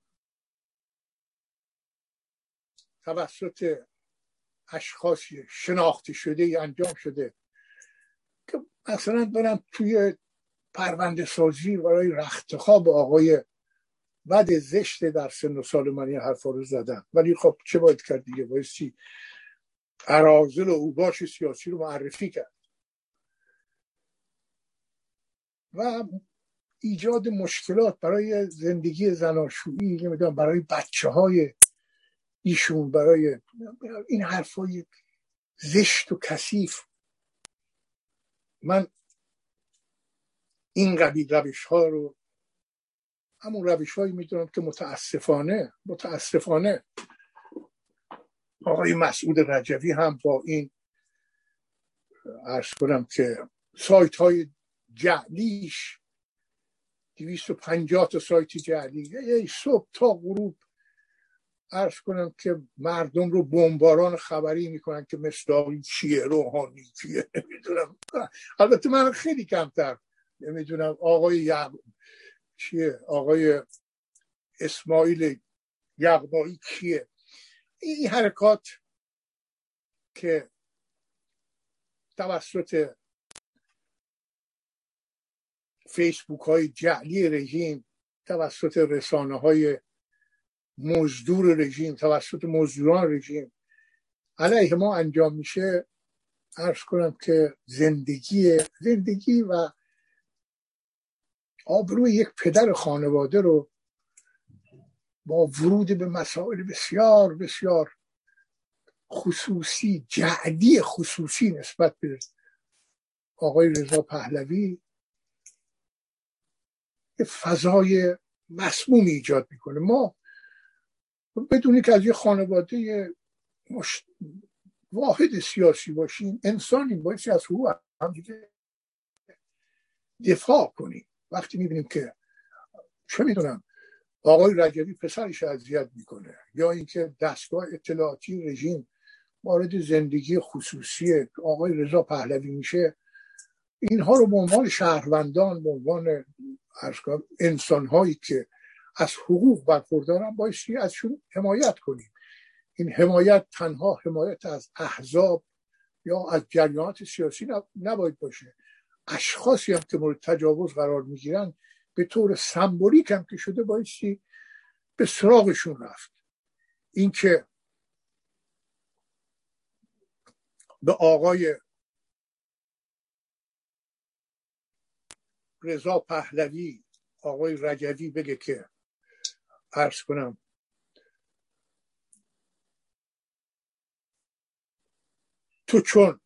توسط اشخاص شناخته شده ای انجام شده که مثلا دارن توی پرونده سازی برای رختخواب آقای بد زشت در سن و سال من این حرفا رو زدن. ولی خب چه باید کرد دیگه، بایستی اراذل و اوباش سیاسی رو معرفی کرد و ایجاد مشکلات برای زندگی زناشویی، نمیدونم برای بچه‌های ایشون، برای این حرفای زشت و کثیف. من این قبیل روش‌ها رو همون روش‌هایی میدونم که متاسفانه آقای مسعود رجوی هم با این عرض کنم که سایت‌های جعلیش، 250 تا سایت جعلی، یه صبح تا غروب عرض کنم که مردم رو بمباران خبری میکنن که مصداقی چیه، روحانی چیه، نمیدونم. البته من خیلی کمتر نمیدونم آقای اسماعیل یغمایی کیه. این حرکات که توسط فیسبوک های جعلی رژیم، توسط رسانه های مزدور رژیم، توسط مزدوران رژیم علیه ما انجام میشه، عرض کنم که زندگی و آبروی یک پدر خانواده رو با ورود به مسائل بسیار بسیار خصوصی، جعلی خصوصی نسبت به آقای رضا پهلوی یه فضای مسمومی ایجاد میکنه. ما بدونی که از یه خانواده واحد سیاسی باشیم، انسانیم، بایستی از حقوق هم دیگه دفاع کنیم. وقتی میبینیم که چه میدونم آقای رجبی پسرش اذیت میکنه یا اینکه دستگاه اطلاعاتی رژیم وارد زندگی خصوصی آقای رضا پهلوی میشه، اینها رو به عنوان شهروندان، به عنوان انسانهایی که از حقوق برخوردارن بایستی ازشون حمایت کنیم. این حمایت تنها حمایت از احزاب یا از جریانات سیاسی نباید باشه. اشخاصی هم که مورد تجاوز قرار میگیرن به طور سمبولیک هم که شده بایستی به سراغشون رفت. اینکه به آقای رضا پهلوی آقای رجوی بگه که عرض کنم تو چون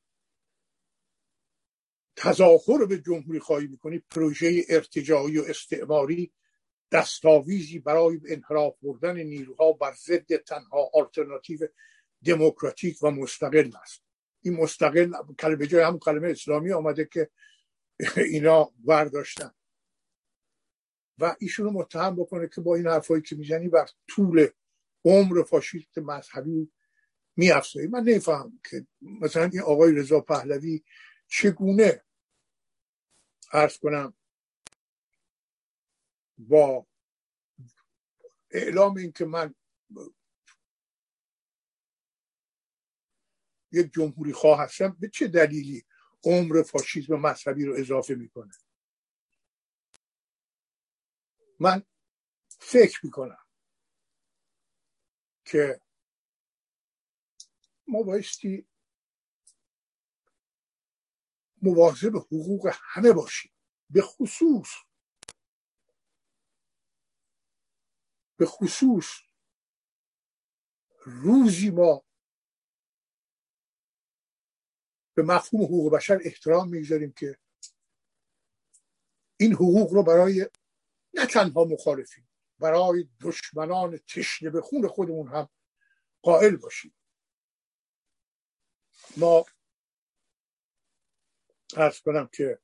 تظاهر رو به جمهوری خواهی میکنی، پروژه ارتجاعی و استعماری دستاویزی برای انحراف بردن نیروها بر ضد تنها آلترناتیو دموکراتیک و مستقل است. این مستقل به جای همون کلمه اسلامی آمده که اینا برداشتن و ایشونو متهم بکنه که با این حرفایی که میزنی بر طول عمر فاشیست مذهبی میافزایی. من نمیفهم که مثلا این آقای رضا پهلوی چگونه عرض کنم با اعلام این که من یک جمهوری خواه هستم به چه دلیلی عمر فاشیسم مذهبی رو اضافه میکنه. من فکر میکنم که ما بایستی مواظب حقوق همه باشیم، به خصوص روزی ما به مفهوم حقوق بشر احترام میگذاریم که این حقوق رو برای نه تنها مخالفین، برای دشمنان تشنه به خون خودمون هم قائل باشیم. ما عرض کنم که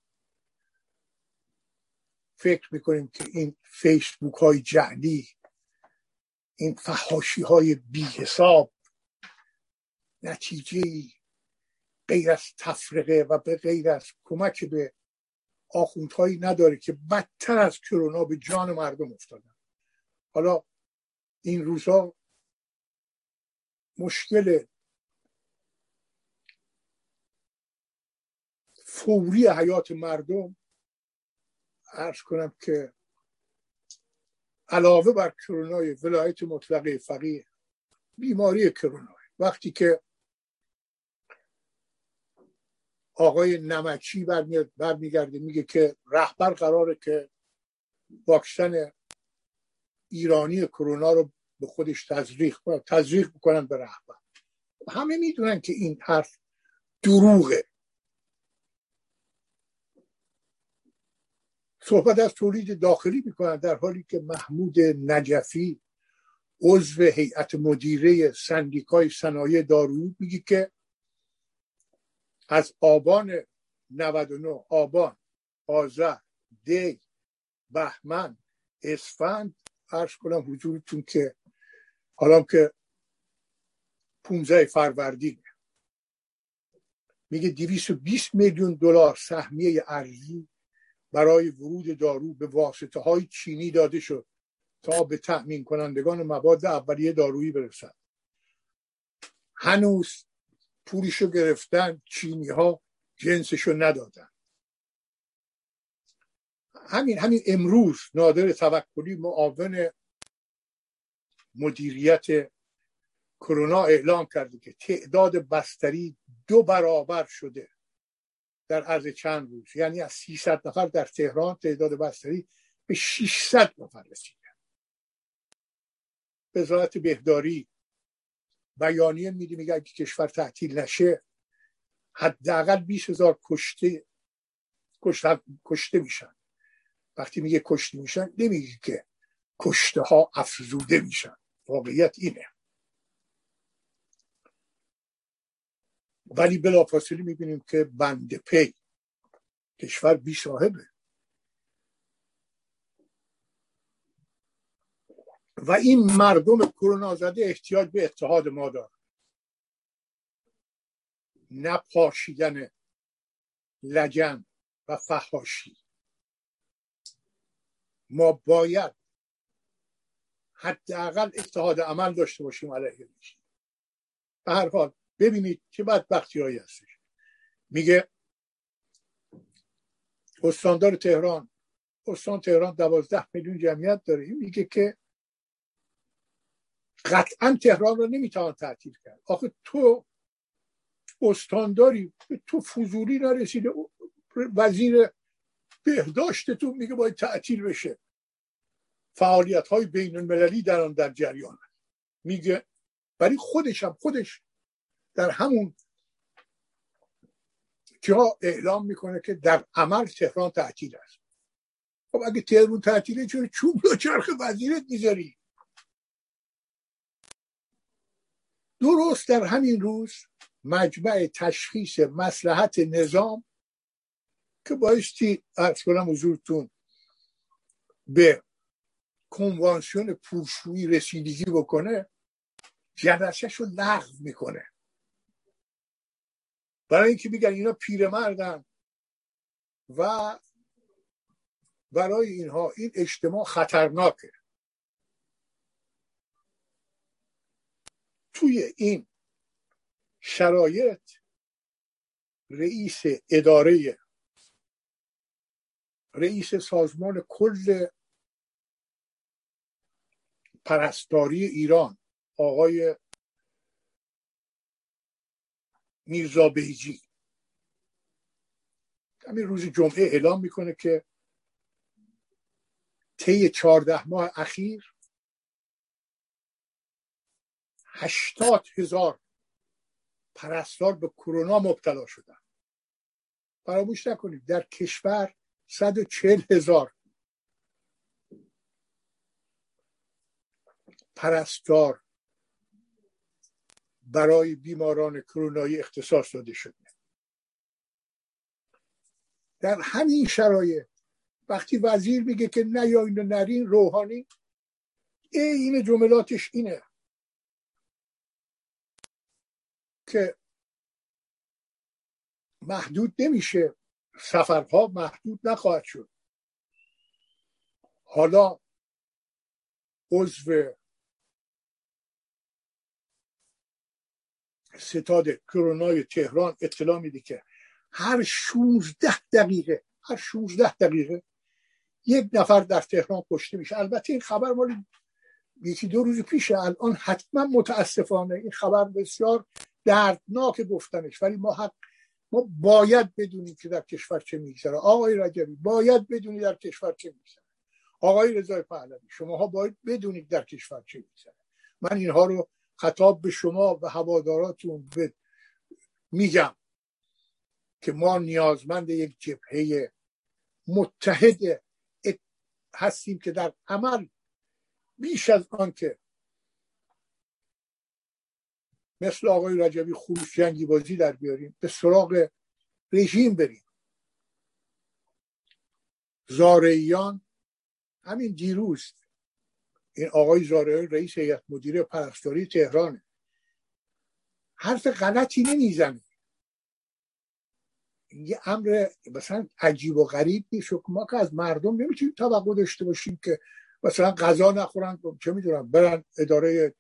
فکر میکنیم که این فیسبوک های جعلی، این فحاشی های بی حساب نتیجه غیر از تفرقه و به غیر از کمک به آخوندهایی نداره که بدتر از کرونا به جان مردم افتادن. حالا این روزها مشکل فوری حیات مردم عرض کنم که علاوه بر کرونای ولایت مطلقه فقیه بیماری کرونا، وقتی که آقای نمکی برمیگرده میگه که رهبر قراره که واکسن ایرانی کرونا رو به خودش تزریق بکنن به رهبر. همه میدونن که این حرف دروغه. صحبت از تولید داخلی میکنن در حالی که محمود نجفی عضو هیئت مدیره سندیکای صنایع دارویی میگه که از آبان 99 آبان، آذر، دی، بهمن، اسفند عرض کنم حضورتون که حالا که 15 فروردین میگه 220 میلیون دلار سهمیه ارزی برای ورود دارو به واسطه های چینی داده شد تا به تأمین کنندگان مواد اولیه دارویی برسد. هنوز پولشو گرفتن، چینی ها جنسشو ندادن. همین امروز نادر توکلی معاون مدیریت کرونا اعلام کرده که تعداد بستری 2 برابر شده در عرض چند روز. یعنی از 300 نفر در تهران تعداد بستری به 600 نفر رسیدن. وزارت بهداری بیانیه میده، میگه اگه کشور تعطیل نشه حداقل 20,000 کشته میشن. وقتی میگه کشته میشن نمیگه که کشته ها افزوده میشن، واقعیت اینه. ولی بلافاصله میبینیم که بند پی کشور بی صاحبه و این مردم کرونا زده احتیاج به اتحاد ما دارن، نه پاشیدن لجن و فحاشی. ما باید حداقل اتحاد عمل داشته باشیم علیه میشیم. به هر حال ببینید چه بدبختی هایی هستش. میگه استاندار تهران، استان تهران 12 میلیون جمعیت داره، این میگه که قطعا تهران رو نمیتوان تعطیل کرد. آخه تو استانداری، تو فضولی نرسیده، وزیر بهداشتتون میگه باید تعطیل بشه، فعالیت های بین المللی در جریان میگه، ولی خودش در همون جا اعلام میکنه که در عمل تهران تعطیل است. خب اگه تهران تعطیله چرا چوب و چرخ وزیرت میذاری؟ درست در همین روز مجمع تشخیص مصلحت نظام که بایستی عرض کنم حضورتون به کنوانسیون پولشویی رسیدگی بکنه، جلسه‌ش رو لغو میکنه، برای اینکه میگن اینا پیرمردن و برای اینها این اجتماع خطرناکه. توی این شرایط رئیس سازمان کل پرستاری ایران آقای میرزا بیجی همین روز جمعه اعلام میکنه که طی 14 ماه اخیر 80,000 پرستار به کرونا مبتلا شدن. فراموش نکنید در کشور 140,000 پرستار برای بیماران کرونایی اختصاص داده شده. در همین شرایط وقتی وزیر میگه که نیاین و نرین، روحانی این جملاتش اینه که محدود نمیشه، سفرها محدود نخواهد شد. حالا عضو ستاد کرونای تهران اطلاع میده که هر 16 دقیقه یک نفر در تهران کشته میشه. البته این خبر مال 1-2 روز پیشه، الان حتما متاسفانه این خبر بسیار دردناک گفتنش، ولی ما باید بدونیم که در کشور چه میگذره. آقای رجبی باید بدونید در کشور چه میگذره. آقای رضای پهلوی شماها باید بدونید در کشور چه میگذره. من اینها رو خطاب به شما و هواداراتون میگم که ما نیازمند یک جبهه متحد هستیم که در عمل بیش از آن که مثل آقای رجبی خروش جنگی بازی در بیاریم، به سراغ رژیم بریم. زارعیان همین دیروز، این آقای زارعی رئیس هیئت مدیره پرستاری تهرانه، حرف غلطی نمیزنه. یه امر مثلا عجیب و غریب نیست. ما که از مردم نمیتونیم توقع داشته باشیم که مثلا غذا نخورن، چه میدونم برن اداره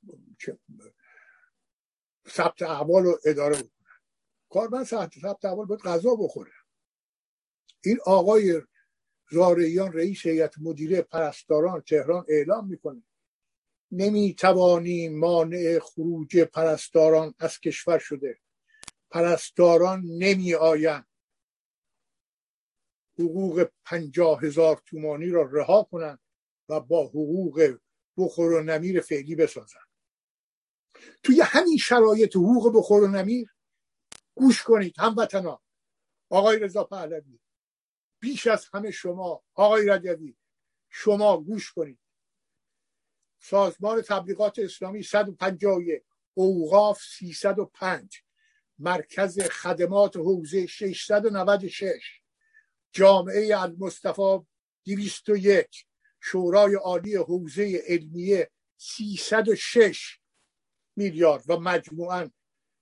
ثبت احوال رو اداره بکنن. کارمند ثبت احوال باید غذا بخوره. این آقای زارعیان رئیس هیئت مدیره پرستاران تهران اعلام میکنه نمیتوانیم مانع خروج پرستاران از کشور شده. پرستاران نمی آیند. حقوق 50,000 تومانی را رها کنند و با حقوق بخور و نمیر فعلی بسازن. توی همین شرایط حقوق بخور و نمیر گوش کنید هموطنان، آقای رضا پهلوی، بیش از همه شما آقای رجوی، شما گوش کنید. سازمان تبلیغات اسلامی 151، اوقاف 305، مرکز خدمات حوزه 696، جامعه المصطفی 201، شورای عالی حوزه علمیه 306 میلیارد و مجموعاً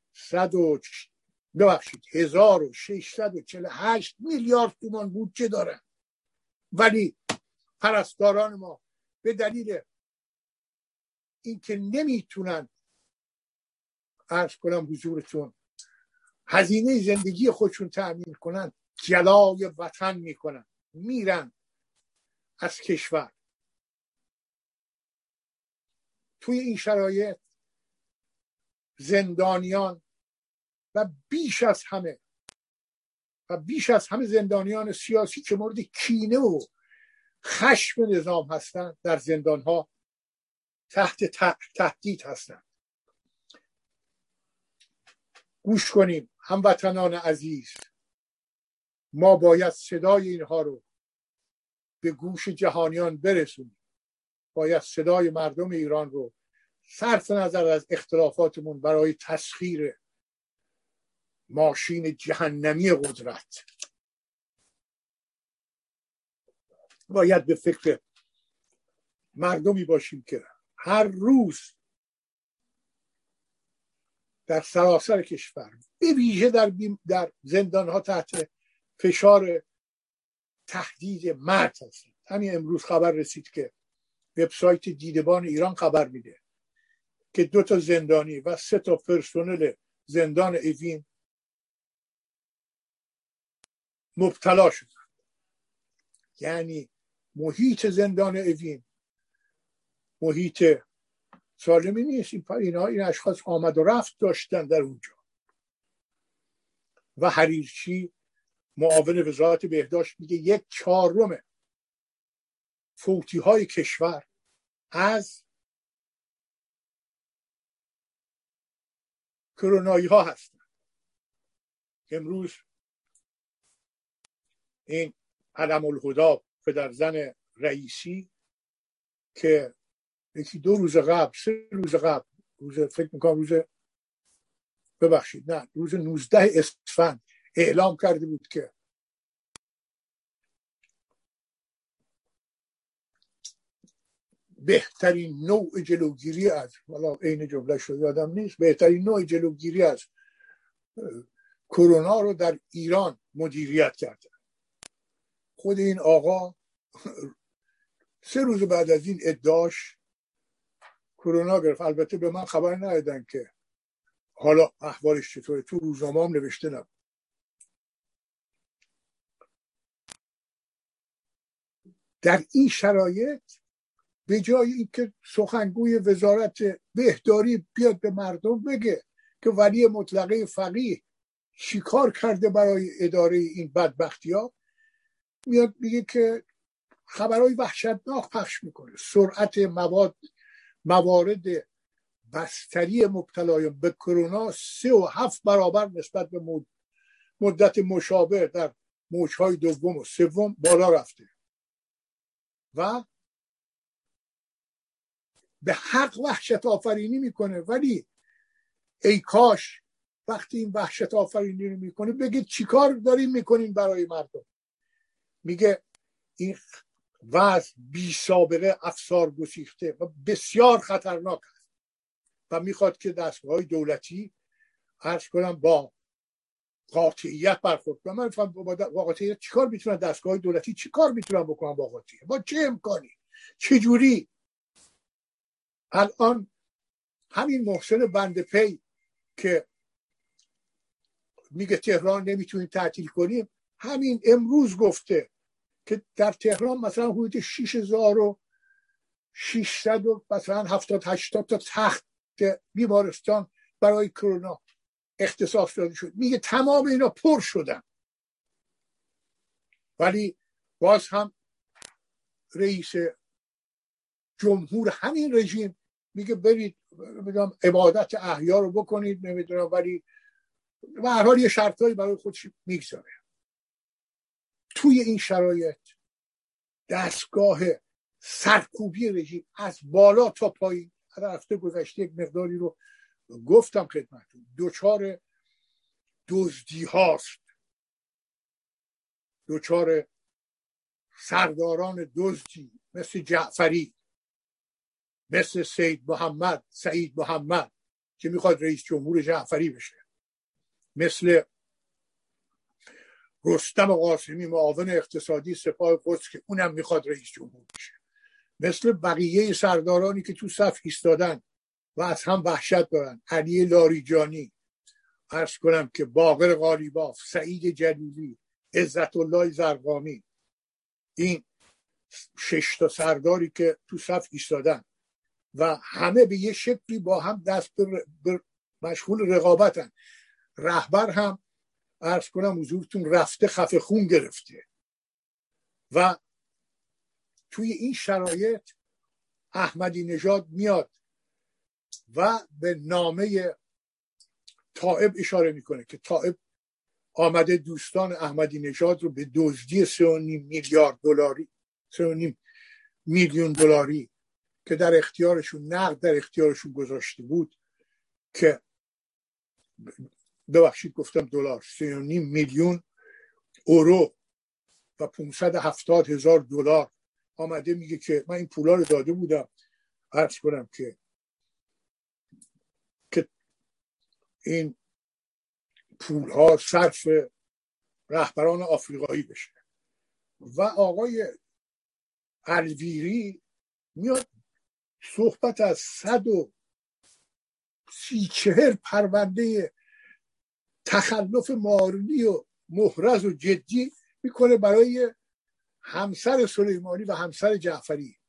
1648 میلیارد تومان بودجه دارن. ولی پرستاران ما به دلیل اینکه نمیتونن عرض کنم حضورتون هزینه زندگی خودشون تأمین کنن، جلای وطن میکنن، میرن از کشور. توی این شرایط زندانیان و بیش از همه زندانیان سیاسی که مورد کینه و خشم نظام هستند در زندانها تحت تهدید هستند. گوش کنیم هموطنان عزیز، ما باید صدای اینها رو به گوش جهانیان برسونیم. باید صدای مردم ایران رو صرف نظر از اختلافاتمون برای تسخیر ماشین جهنمی قدرت، باید به فکر مردمی باشیم که هر روز در سراسر کشور به ویژه در زندانها تحت فشار تهدید مرگ هستند. همین امروز خبر رسید که وبسایت دیدبان ایران خبر میده که 2 زندانی و 3 پرسنل زندان اوین مبتلا شدند. یعنی محیط زندان اوین محیط سالمی نیست. این اشخاص آمد و رفت داشتن در اونجا. و حریرچی معاون وزارت بهداشت میگه 1/4 فوتی های کشور از کرونایی ها هستن. امروز این علم الهدی پدرزن رئیسی که 2 روز قبل 3 روز قبل فکر میکنم روز 19 اسفند اعلام کرده بود که بهترین نوع جلوگیری از عین جمله شو یادم نیست، بهترین نوع جلوگیری از کرونا رو در ایران مدیریت کرده. خود این آقا 3 روز بعد از این ادعاش کرونا گرفت. البته به من خبر ندادن که حالا احوالش چطوره، تو روزنامه هم نوشته نبود. در این شرایط به جای اینکه سخنگوی وزارت بهداری بیاد به مردم بگه که ولی مطلقه فقیه چیکار کرده برای اداره این بدبختی‌ها، میاد میگه که خبرهای وحشتناک پخش میکنه. سرعت موارد بستری مبتلایان به کرونا 3.7 برابر نسبت به مدت مشابه در موجهای دوم و سوم بالا رفته و به حق وحشت آفرینی میکنه. ولی ای کاش وقتی این وحشت آفرینی رو میکنه بگه چیکار داریم میکنیم برای مردم. میگه این وضع بی سابقه افسار گسیخته و بسیار خطرناک است و میخواد که دستگاه‌های دولتی عرض کنم با قاطعیت برخورد کنن. من فهم با قاطعیت چیکار میتونن دستگاه‌های دولتی چیکار میتونن بکنن با قاطعیت؟ با چه امکانی؟ چه جوری؟ الان همین محسن بنده‌پی که میگه تهران نمیتونیم تعطیل کنیم، همین امروز گفته که در تهران مثلا حدود 6600 و مثلا 70-80 تا تخت بیمارستان برای کرونا اختصاص داده شد. میگه تمام اینا پر شدن. ولی باز هم رئیس جمهور همین رژیم میگه برید عبادت احیا رو بکنید، نمیدونم، ولی به هر حال یه شرطایی برای خودش میگذاره. توی این شرایط دستگاه سرکوبی رژیم از بالا تا پایین، در هفته گذشته یک مقداری رو گفتم خدمتتون، دچار دزدی هاست، دچار سرداران دزدی مثل جعفری، مثل سعید محمد که میخواد رئیس جمهور جعفری بشه، مثل رستم قاسمی معاون اقتصادی سپاه قدس که اونم میخواد رئیس جمهور بشه، مثل بقیه سردارانی که تو صف ایستادن و از هم وحشت دارن، علی لاریجانی، عرض کنم که باقر قالیباف، سعید جلیلی، عزت الله زرقامی، این 6 تا سرداری که تو صف ایستادن و همه به یه شکلی با هم دست مشغول رقابتن. رهبر هم عرض کنم حضورتون رفته خفه خون گرفته و توی این شرایط احمدی نژاد میاد و به نامه طائب اشاره میکنه که طائب آمده دوستان احمدی نژاد رو به دزدی 3.5 میلیارد دلاری 3.5 میلیون دلاری که در اختیارشون نقد در اختیارشون گذاشته بود، که ببخشید گفتم دلار، 3.5 میلیون یورو و 570,000 دلار، آمده میگه که من این پولا رو داده بودم، عرض کنم که این پولها صرف رهبران آفریقایی بشه. و آقای الویری میاد صحبت از 130-40 پرونده تخلف مالی و محرز و جدی میکنه برای همسر سلیمانی و همسر جعفری،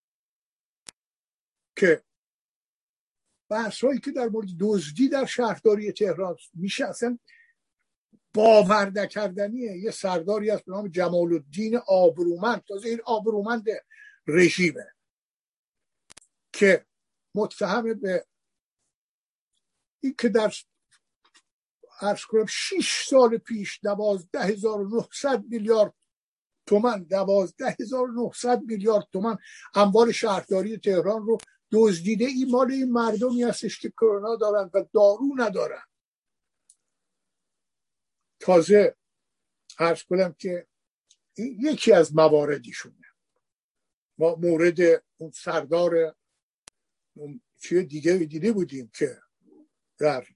که بحثایی که در مورد دزدی در شهرداری تهران میشه اصلا باور نکردنیه. یه سرداری هست به نام جمال الدین آبرومند، تازه این آبرومند رژیمه، که متهم به این که در عرض کنم 6 سال پیش 12,900 میلیارد تومان اموال شهرداری تهران رو دزدیده. این مال این مردمی هستش که کرونا دارن و دارو ندارن. تازه عرض کنم که یکی از مواردیشونه. ما مورد اون سردار چیه دیگه دیده بودیم که در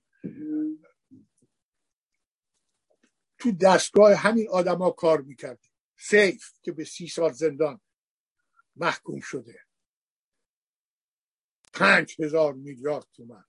تو دستگاه همین آدما کار میکرد، سیف، که به 30 سال زندان محکوم شده. 5,000 میلیارد تومان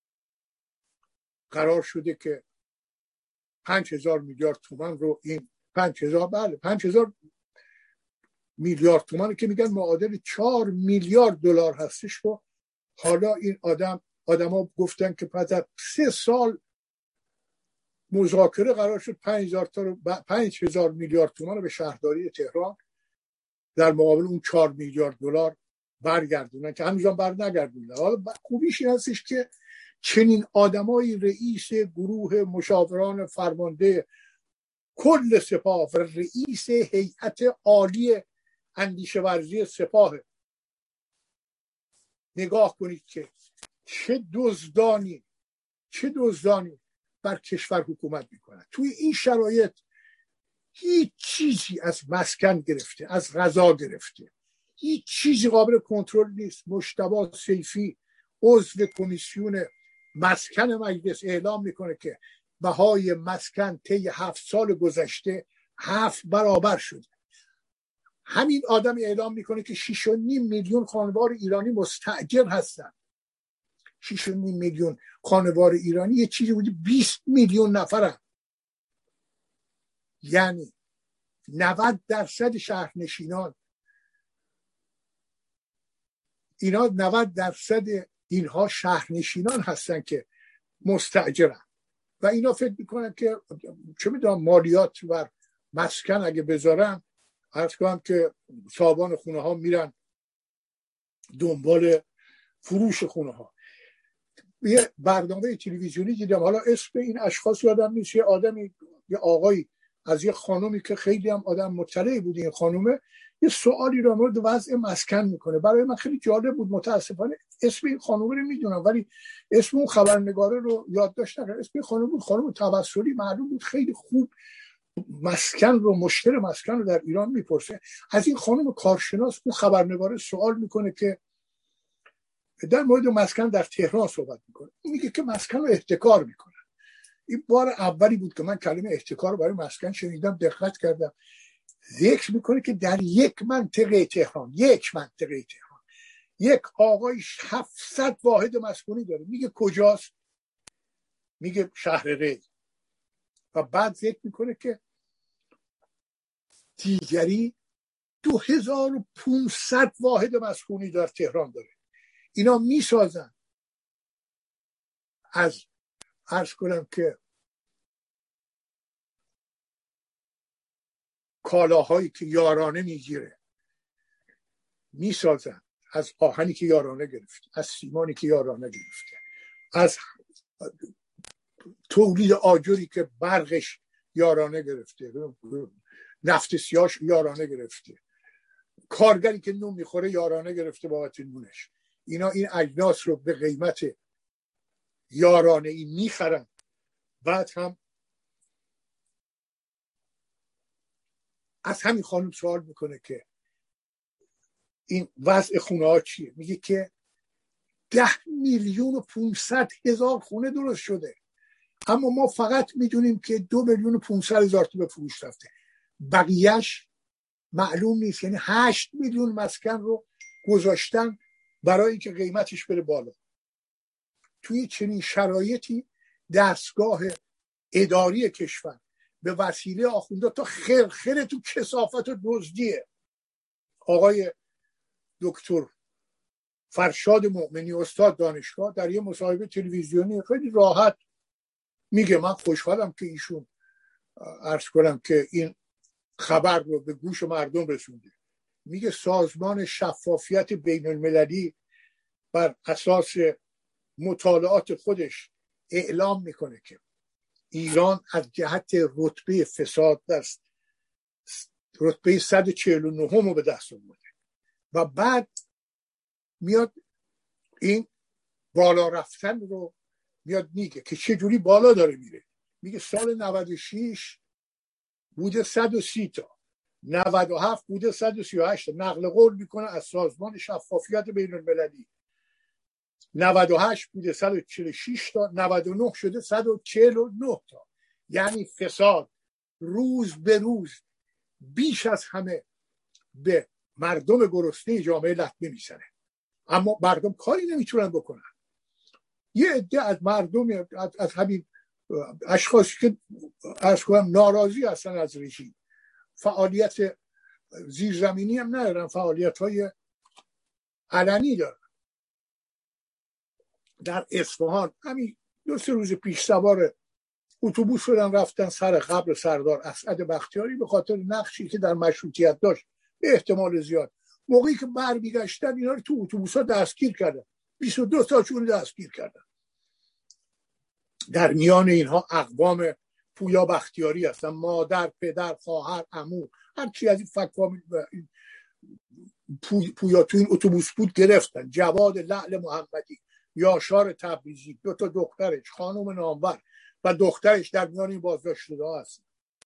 قرار شده که 5,000 میلیارد تومان رو این 5,000 میلیارد تومانی که میگن معادل 4 میلیارد دلار هستش رو حالا این آدما گفتن که پس از 3 سال مذاکره قرار شد 5,000 میلیارد تومان رو به شهرداری تهران در مقابل اون 4 میلیارد دلار برگردونن، که هنوزم بر نگردوندن. حالا خوبیش این هستش که چنین آدمایی رئیس گروه مشاوران فرمانده کل سپاه و رئیس هیئت عالی اندیشه ورزی سپاه، نگاه کنید که چه دزدانی بر کشور حکومت میکنن. توی این شرایط هیچ چیزی از مسکن گرفته، از غذا گرفته، هیچ چیزی قابل کنترل نیست. مجتبی سیفی عضو کمیسیون مسکن مجلس اعلام میکنه که بهای مسکن طی 7 سال گذشته 7 برابر شده. همین آدم اعلام میکنه که 6.5 میلیون خانوار ایرانی مستاجر هستن. 6.5 میلیون خانوار ایرانی یه چیزی بودی 20 میلیون نفرن، یعنی 90% شهرنشینان اینا 90% اینها شهرنشینان هستن که مستاجرن و اینا فکر میکنن که چه میدونم مالیات بر مسکن اگه بذارن، عرض کنم که صاحبان خونه ها میرن دنبال فروش خونه ها. یه برنامه تلویزیونی دیدم، حالا اسم این اشخاص یادم نیست، یه آدمی، یه آقایی از یه خانومی که خیلی هم آدم مطلعی بود، این خانومه یه سوالی را مورد وضع مسکن میکنه. برای من خیلی جالب بود. متاسفانه اسم این خانومه رو میدونم ولی اسم اون خبرنگاره رو یادداشت نکردم. اسم این خانوم بود، خانوم توسلی، معلوم بود خیلی خوب مسکن رو، مشکل مسکن رو در ایران میپرسه. از این خانم کارشناس اون خبرنگاره سوال میکنه که در مورد مسکن در تهران صحبت میکنه. این میگه که مسکن رو احتکار میکنه. این بار اولی بود که من کلمه احتکار رو برای مسکن شنیدم، دقت کردم. ذکر میکنه که در یک منطقه تهران یک آقای 700 واحد مسکونی داره. میگه کجاست؟ میگه شهر ری. و بعد ذکر میکنه که دیگری 2500 واحد مسکونی در تهران داره. اینا میسازن از، عرض کنم که کالاهایی که یارانه میگیره، میسازن از آهنی که یارانه گرفته، از سیمانی که یارانه گرفته، از تولید آجری که برقش یارانه گرفته، نفت سیاهش یارانه گرفته، کارگری که نون میخوره یارانه گرفته بابت نونش. اینا این اجناس رو به قیمت یارانه ای میخرن. بعد هم از همین خانم سوال میکنه که این وضع خونه ها چیه؟ میگه که 10,500,000 خونه درست شده، اما ما فقط میدونیم که 2,500,000 تو به فروش رفته، بقیهش معلوم نیست. یعنی 8 میلیون مسکن رو گذاشتن برای اینکه قیمتش بره بالا. توی چنین شرایطی دستگاه اداری کشور به وسیله آخونده تا خرخره تو کثافت و دزدیه. آقای دکتر فرشاد مؤمنی استاد دانشگاه در یه مصاحبه تلویزیونی خیلی راحت میگه، من خوشحالم که ایشون عرض کنم که این خبر رو به گوش مردم رسونده. میگه سازمان شفافیت بین المللی بر اساس مطالعات خودش اعلام میکنه که ایران از جهت رتبه فساد در رتبه 149 رو به دست آورده. و بعد میاد این بالا رفتن رو میاد میگه که چه جوری بالا داره میره. میگه سال 96 بوده 130 تا، 97 بوده 138 تا. نقل قول میکنه از سازمان شفافیت بین المللی. 98 بوده 146 تا، 99 شده 149 تا. یعنی فساد روز به روز بیش از همه به مردم گرسنه جامعه لطمه میزنه، اما مردم کاری نمیتونن بکنن. یه عده از مردم، از همین اشخاصی که عرض کنم ناراضی هستن از رژیم، فعالیت زیرزمینی هم ندارن، فعالیت های علنی دارن. در اصفهان همین 2-3 روز پیش سوار اتوبوس شدن رفتن سر قبر سردار اسعد بختیاری به خاطر نقشی که در مشروطیت داشت. به احتمال زیاد موقعی که برمیگشتن اینا رو تو اتوبوس‌ها دستگیر کردن، 22 تاشون دستگیر کردن. در میان اینها اقوام پویا بختیاری هستن، مادر، پدر، خواهر، عمو، هر کی از این فکوام پویا تو این اتوبوس بود گرفتن. جواد لعل محمدی، یاشار تبریزی، 2 تا دخترش، خانم نامور و دخترش در میان این بازداشت شده هستن.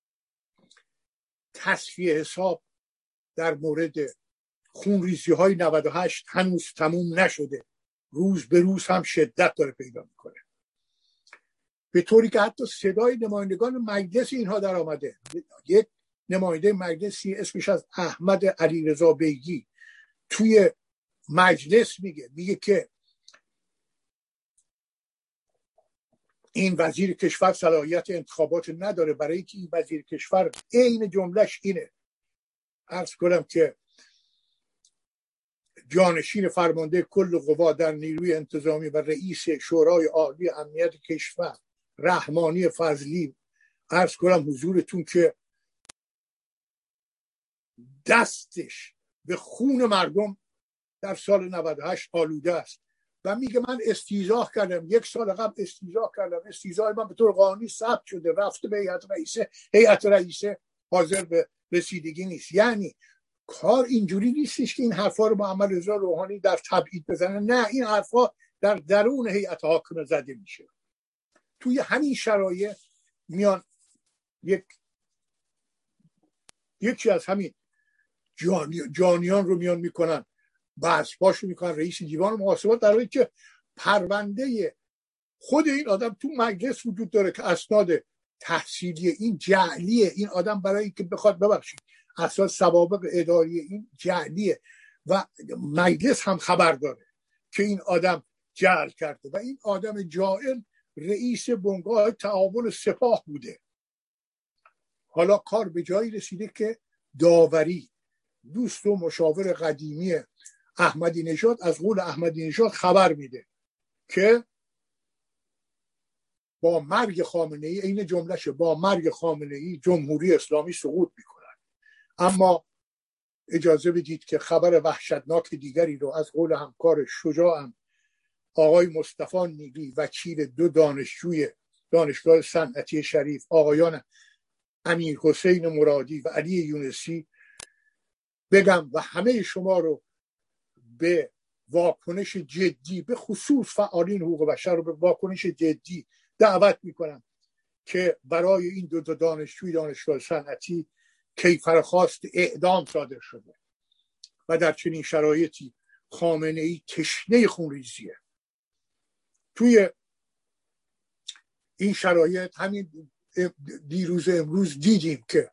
تصفیه حساب در مورد خونریزی های 98 هنوز تموم نشده، روز به روز هم شدت داره پیدا میکنه، به طوری که حتی صدای نمایندگان مجلس اینها در آمده. یک نماینده مجلسی اسمش از احمد علیرضا بیگی توی مجلس میگه که این وزیر کشور صلاحیت انتخابات نداره، برای اینکه این وزیر کشور عین جملهش اینه، عرض کنم که جانشین فرمانده کل قوا در نیروی انتظامی و رئیس شورای عالی امنیت کشور رحمانی فضلی، عرض کنم حضورتون که دستش به خون مردم در سال 98 آلوده است و میگه من استیضاح کردم، 1 سال قبل استیضاح کردم، استیضاح من به طور قانونی ثبت شده، رفته به هیئت رئیسه حاضر به رسیدگی نیست. یعنی کار اینجوری نیستش که این حرفا رو محمد رضا روحانی در تبعید بزنه، نه، این حرفا در درون هیئت حاکمه زده میشه. توی همین شرایط میان یکی از همین جانیان رو میان میکنن، بحث‌هاشو میکنن رئیس دیوان محاسبات، در حالی که پرونده خود این آدم تو مجلس وجود داره که اسناد تحصیلی این جعلیه. این آدم برای اینکه بخواد ببخشید اسناد سوابق اداری این جعلیه و مجلس هم خبر داره که این آدم جعل کرده و این آدم جاعل رئیس بنگاه تعاون سپاه بوده. حالا کار به جایی رسیده که داوری، دوست و مشاور قدیمی احمدی نژاد، از قول احمدی نژاد خبر میده که با مرگ خامنه ای، این جملهشه، با مرگ خامنه ای جمهوری اسلامی سقوط میکنن. اما اجازه بدید که خبر وحشتناک دیگری رو از قول همکار شجاعم آقای مصطفی نیلی، وکیل 2 دانشجوی دانشگاه صنعتی شریف، آقایان امیر حسین مرادی و علی یونسی بگم و همه شما رو به واکنش جدی، به خصوص فعالین حقوق بشر رو به واکنش جدی دعوت میکنم که برای این 2 دانشجوی دانشگاه صنعتی کیفرخواست اعدام صادر شده و در چنین شرایطی خامنه ای تشنه خونریزیه. توی این شرایط همین دیروز امروز دیدیم که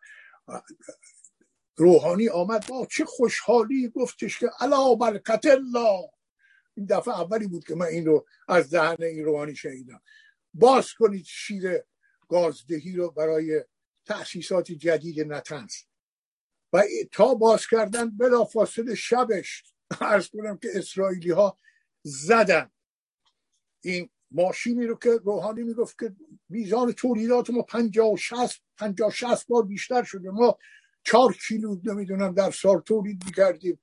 روحانی آمد با چه خوشحالی گفتش که الا برکت الله. این دفعه اولی بود که من این رو از دهن این روحانی شنیدم. باز کنید شیر گازدهی رو برای تأسیسات جدید نطنز. و تا باز کردن بلافاصله شبش عرض کنم که اسرائیلی ها زدن این ماشینی رو که روحانی میگفت که میزان تولیدات ما 50-60 بار بیشتر شده، ما 4 کیلو نمیدونم در سال تولید میکردیم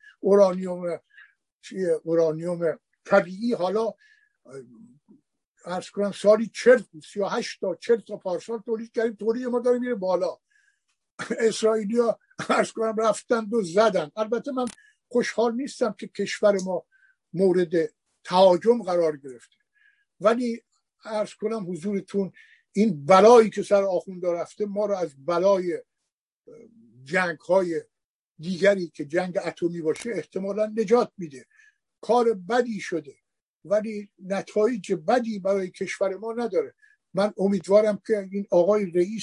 اورانیوم طبیعی، حالا عرض کنم سالی 38 تا 40 تا پارسال تولید کردیم، تولید ما داره میره بالا. اسرائیلی ها عرض کنم رفتن و زدن. البته من خوشحال نیستم که کشور ما مورد تهاجم قرار گرفته، ولی عرض کنم حضورتون این بلایی که سر آخونده رفته ما رو از بلای جنگ های دیگری که جنگ اتمی باشه احتمالا نجات میده. کار بدی شده ولی نتایج بدی برای کشور ما نداره. من امیدوارم که این آقای رئیس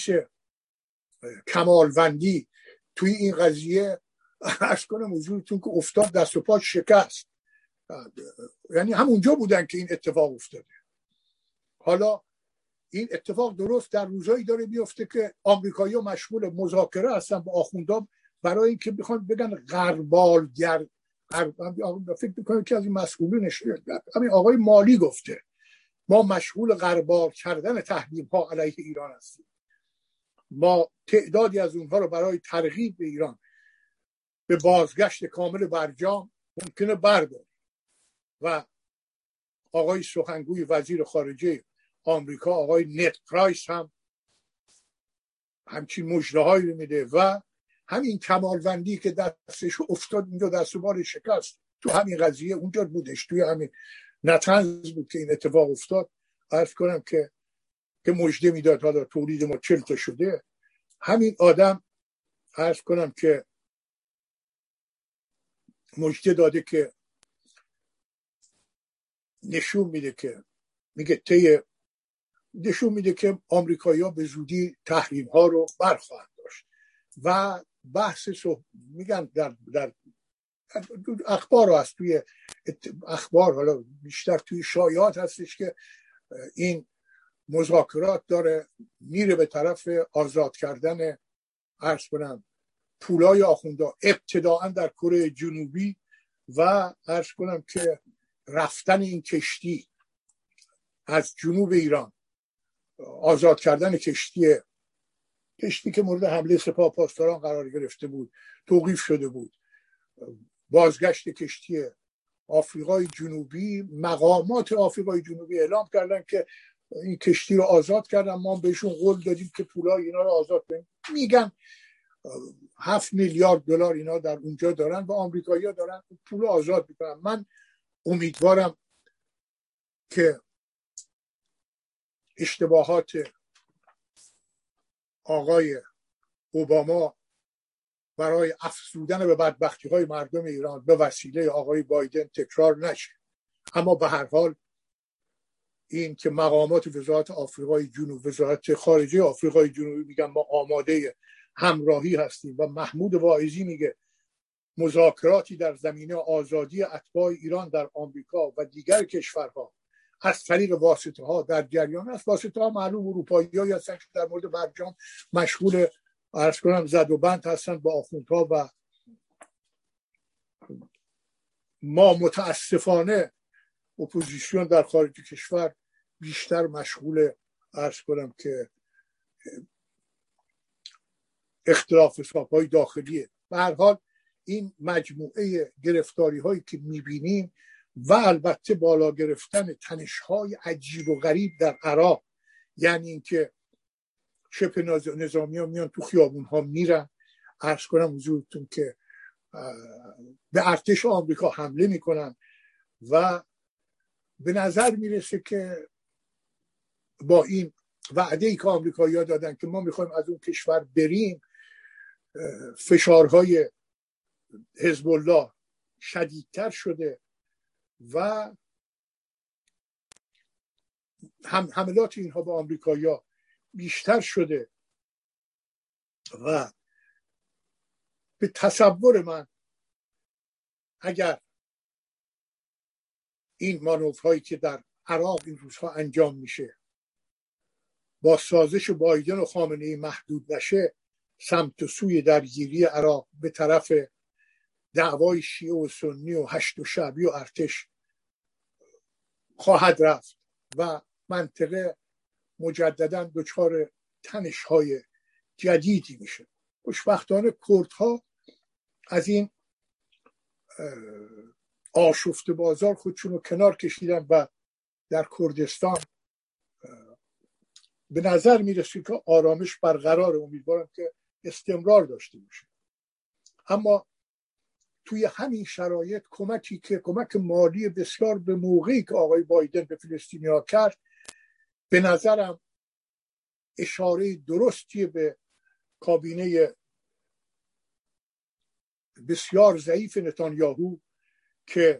کمالوندی توی این قضیه عرض کنم حضورتون که افتاد دست و پا شکست، یعنی همونجا بودن که این اتفاق افتاده. حالا این اتفاق درست در روزایی داره میفته که آمریکایی‌ها مشغول مذاکره هستن با آخوندها برای اینکه بخوان بگن غربالگر. فکر می‌کنم که از این مسئولینش همین آقای مالی گفته ما مشغول غربال کردن تحریم‌ها علیه ایران هستیم. ما تعدادی از اونها رو برای ترغیب به ایران به بازگشت کامل برجام ممکنه برداریم. و آقای سخنگوی وزیر خارجه آمریکا آقای نت پرایس هم همچین مژده‌هایی رو میده و همین کمالوندی که دستش افتاد اینجا دست و بال شکست تو همین قضیه اونجا بودش، توی همین نطنز بود که این اتفاق افتاد. عرض کنم که مژده میداد حالا تولید ما 40 تا شده. همین آدم عرض کنم که مژده داده که نشون میده که آمریکایی‌ها به زودی تحریم ها رو برخواهند داشت و بحث میگن در اخبار هست، توی اخبار حالا بیشتر توی شایعات هستش که این مذاکرات داره میره به طرف آزاد کردن عرض کنم پولای آخوندا، ابتداعا در کره جنوبی و عرض کنم که رفتن این کشتی از جنوب ایران، آزاد کردن کشتی کشتی که مورد حمله سپاه پاسداران قرار گرفته بود توقیف شده بود. بازگشت کشتی آفریقای جنوبی، مقامات آفریقای جنوبی اعلام کردن که این کشتی رو آزاد کردن، ما بهشون قول دادیم که پولای اینا رو آزاد کنیم. میگن 7 میلیارد دلار اینا در اونجا دارن و آمریکایی‌ها دارن پول آزاد میکنن. من امیدوارم که اشتباهات آقای اوباما برای افزودن به بدبختی‌های مردم ایران به وسیله آقای بایدن تکرار نشه. اما به هر حال این که مقامات وزارت آفریقای جنوب، وزارت خارجه آفریقای جنوبی میگن ما آماده همراهی هستیم و محمود واعظی میگه مذاکراتی در زمینه آزادی اتباع ایران در آمریکا و دیگر کشورها از طریق واسطه ها در جریان است. واسطه ها معلوم اروپایی‌هایی هستند که در مورد برجام مشغول عرض کنم زد و بند هستند با آخوندها و ما متاسفانه اپوزیسیون در خارج کشور بیشتر مشغول عرض کنم که اختلاف حساب‌های داخلیه. به هر حال این مجموعه گرفتاری هایی که میبینیم و البته بالا گرفتن تنش‌های عجیب و غریب در عراق، یعنی اینکه شبه نظامی ها میان تو خیابون ها میرن، عرض کنم حضورتون که به ارتش آمریکا حمله میکنن و به نظر میرسه که با این وعده‌ای که آمریکایی‌ها دادن که ما میخوایم از اون کشور بریم، فشارهای حزب الله شدیدتر شده و حملات اینها به آمریکایی‌ها بیشتر شده و به تصور من اگر این مانورهایی که در عراق این روزها انجام میشه با سازش بایدن و خامنه‌ای محدود نشه، سمت و سوی درگیری عراق به طرف دعوای شیعه و سنی و هشت و شعبی و ارتش خواهد رفت و منطقه مجددا دچار تنش‌های جدیدی میشه. خوشبختانه کردها از این آشفته بازار خودشون رو کنار کشیدن و در کردستان به نظر میرسه که آرامش برقرار. امیدوارم که استمرار داشته باشه. اما توی همین شرایط کمک مالی بسیار به موقعی که آقای بایدن به فلسطینی‌ها کرد، به نظرم اشاره درستی به کابینه بسیار ضعیف نتانیاهو که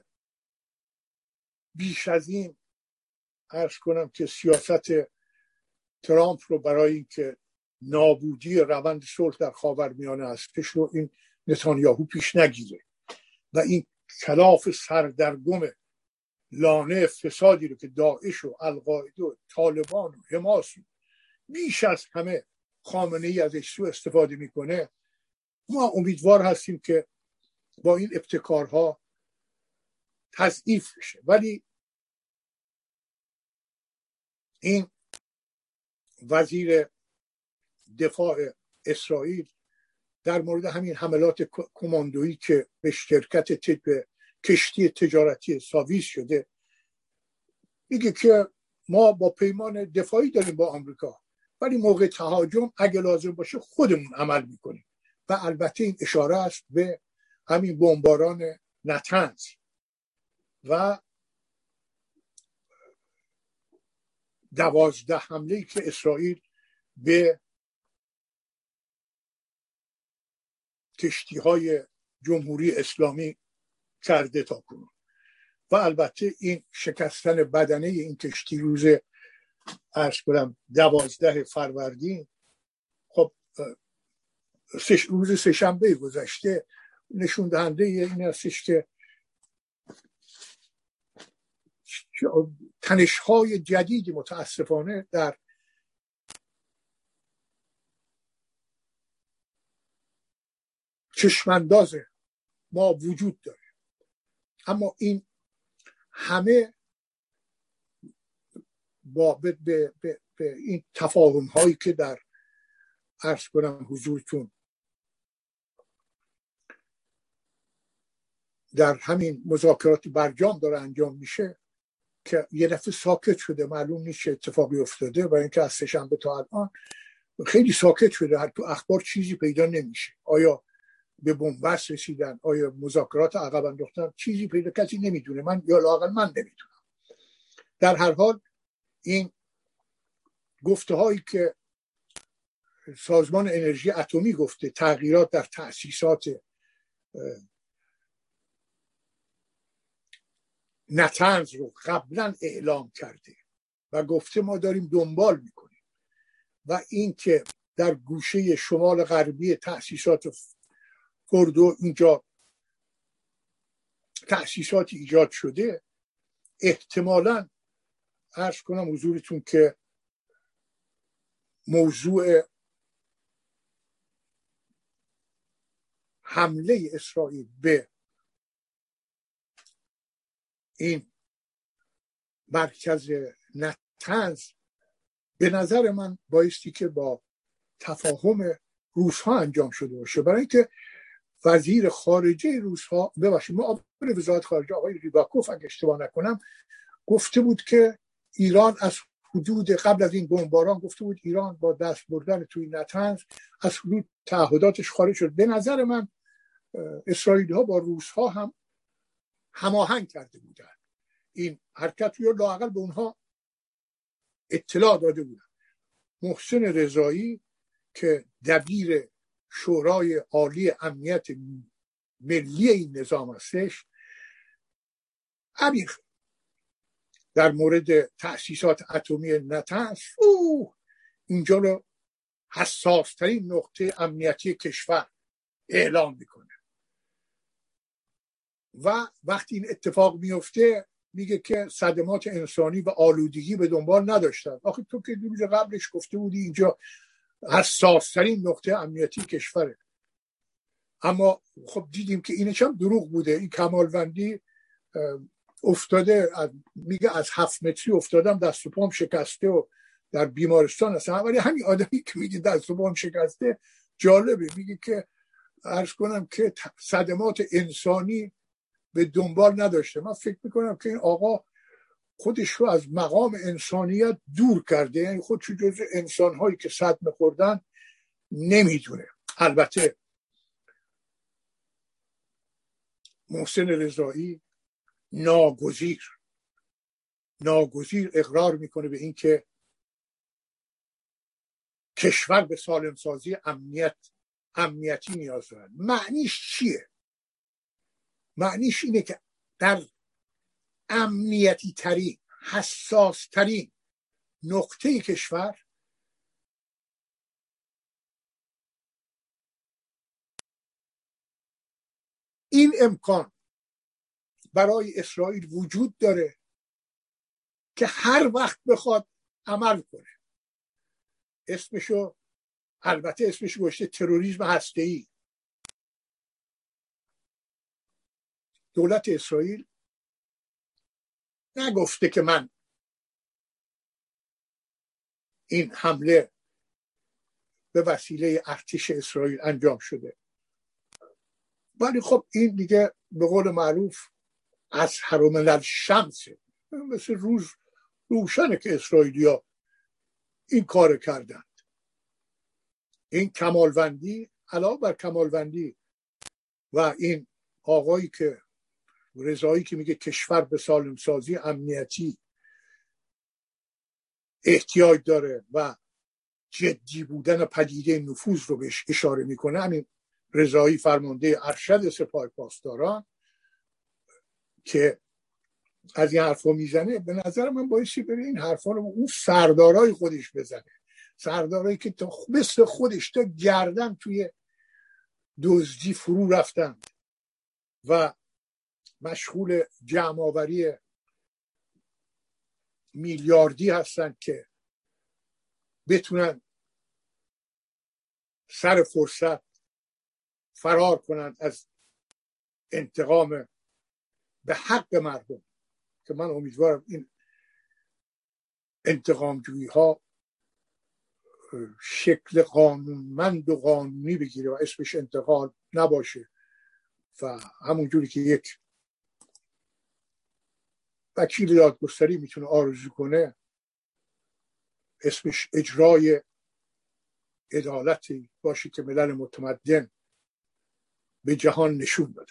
بیش از این عرض کنم که سیاست ترامپ رو برای اینکه نابودی روند صلح در خاورمیانه هستش رو این نتانیاهو پیش نگیره و این کلاف سردرگم لانه فسادی رو که داعش و القاعده و طالبان و حماس بیش از همه خامنه‌ای ازش سوء استفاده میکنه، ما امیدوار هستیم که با این ابتکارها تضعیف بشه. ولی این وزیر دفاع اسرائیل در مورد همین حملات کماندویی که به شرکت به کشتی تجارتی ساویس شده میگه که ما با پیمان دفاعی داریم با آمریکا، ولی موقع تهاجم اگه لازم باشه خودمون عمل میکنیم. و البته این اشاره است به همین بمباران نتنز و 12 حمله‌ای که اسرائیل به کشتی‌های جمهوری اسلامی کرده تا کنون. و البته این شکستن بدنه این کشتی روز عرض کنم 12 فروردین، خب روز سه‌شنبه گذشته، نشون دهنده این هستش که تنش‌های جدیدی متاسفانه در چشمانداز ما وجود داره. اما این همه با به این تفاهم هایی که در عرض کنم حضورتون در همین مذاکرات برجام داره انجام میشه که یه دفعه ساکت شده، معلوم نیست چه اتفاقی افتاده و اینکه از سه‌شنبه تا الان خیلی ساکت شده، هر تو اخبار چیزی پیدا نمیشه. آیا به بنبست رسیدن، آیا مذاکرات عقب انداختن، چیزی پیدا کسی نمیدونه، من یا لااقل من نمیدونم. در هر حال این گفته هایی که سازمان انرژی اتمی گفته، تغییرات در تأسیسات نتنز رو قبلا اعلام کرده و گفته ما داریم دنبال میکنیم، و این که در گوشه شمال غربی تأسیسات فوردو اینجا تأسیساتی ایجاد شده، احتمالاً عرض کنم حضورتون که موضوع حمله اسرائیل به این مرکز نتنز به نظر من بایستی که با تفاهم روس‌ها انجام شده باشه، برای اینکه وزیر خارجه روس‌ها، ببخشید معاون وزارت خارجه آقای ریباکوف اگه اشتباه نکنم، گفته بود که ایران از حدود قبل از این بمباران گفته بود ایران با دست بردن توی نتنز از حدود تعهداتش خارج شد. به نظر من اسرائیلی ها با روس ها هم هماهنگ کرده بودن این حرکت رو، لااقل به اونها اطلاع داده بودن. محسن رضایی که دبیر شورای عالی امنیت ملی این نظام هستش، عمیق در مورد تأسیسات اتمی نتنز اینجا رو حساس ترین نقطه امنیتی کشور اعلام میکنه و وقتی این اتفاق میفته میگه که صدمات انسانی و آلودگی به دنبال نداشتن. آخه تو که روز قبلش گفته بودی اینجا حساس ترین نقطه امنیتی کشوره. اما خب دیدیم که اینش هم دروغ بوده. این کمالوندی افتاده، میگه از 7 متری افتادم دست و پام شکسته و در بیمارستان هستم. ولی همین آدمی که میگه دست و پام شکسته جالبه، میگه که عرض کنم که صدمات انسانی به دنبال نداشته. من فکر میکنم که این آقا خودش رو از مقام انسانیت دور کرده، یعنی خودشو جزو انسانهایی که صدمه خوردن نمیدونه. البته محسن رضایی ناگزیر اقرار میکنه به این که کشور به سالمسازی امنیتی نیاز دارد. معنیش چیه؟ معنیش اینه که در امنیتی ترین، حساس ترین نقطه کشور این امکان برای اسرائیل وجود داره که هر وقت بخواد عمل کنه. البته اسمشو گذاشته تروریسم هسته‌ای. دولت اسرائیل نگفته که من این حمله به وسیله ارتش اسرائیل انجام شده، ولی خب این دیگه به قول معروف از حرم الشمسه، مثل روز روشنه که اسرائیلیا این کار کردند. این کمالوندی، علاوه بر کمالوندی و این آقایی که رضایی که میگه کشور به سالمسازی امنیتی احتیاج داره و جدی بودن پدیده نفوذ رو بهش اشاره میکنه، همین رضایی فرمانده ارشد سپاه پاسداران که از این حرفا میزنه، به نظر من بایستی بره این حرفا رو اون سردارای خودش بزنه، سردارایی که مثل خودش تا گردن توی دزدی فرو رفتند و مشغول جمع‌آوری میلیاردی هستند که بتونن سر فرصت فرار کنن از انتقام به حق مردم، که من امیدوارم این انتقام جویی ها شکل قانونمند و قانونی بگیره و اسمش انتقال نباشه و همونجوری که یک وکیل دادگستری میتونه آرزو کنه اسمش اجرای عدالتی باشه که ملل متمدن به جهان نشون دادن.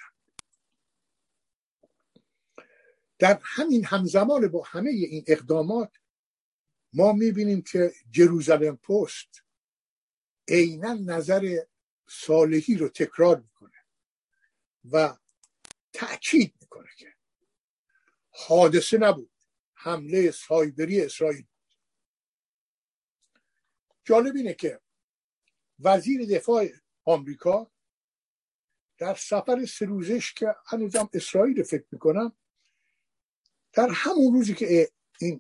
در همین همزمان با همه این اقدامات ما میبینیم که جروزالم پست عیناً نظر صالحی رو تکرار میکنه و تأکید میکنه که حادثه نبود، حمله سایبری اسرائیل. جالب اینه که وزیر دفاع آمریکا در سفر 3 روزش که هنوزم اسرائیل فکر میکنم، در همون روزی که این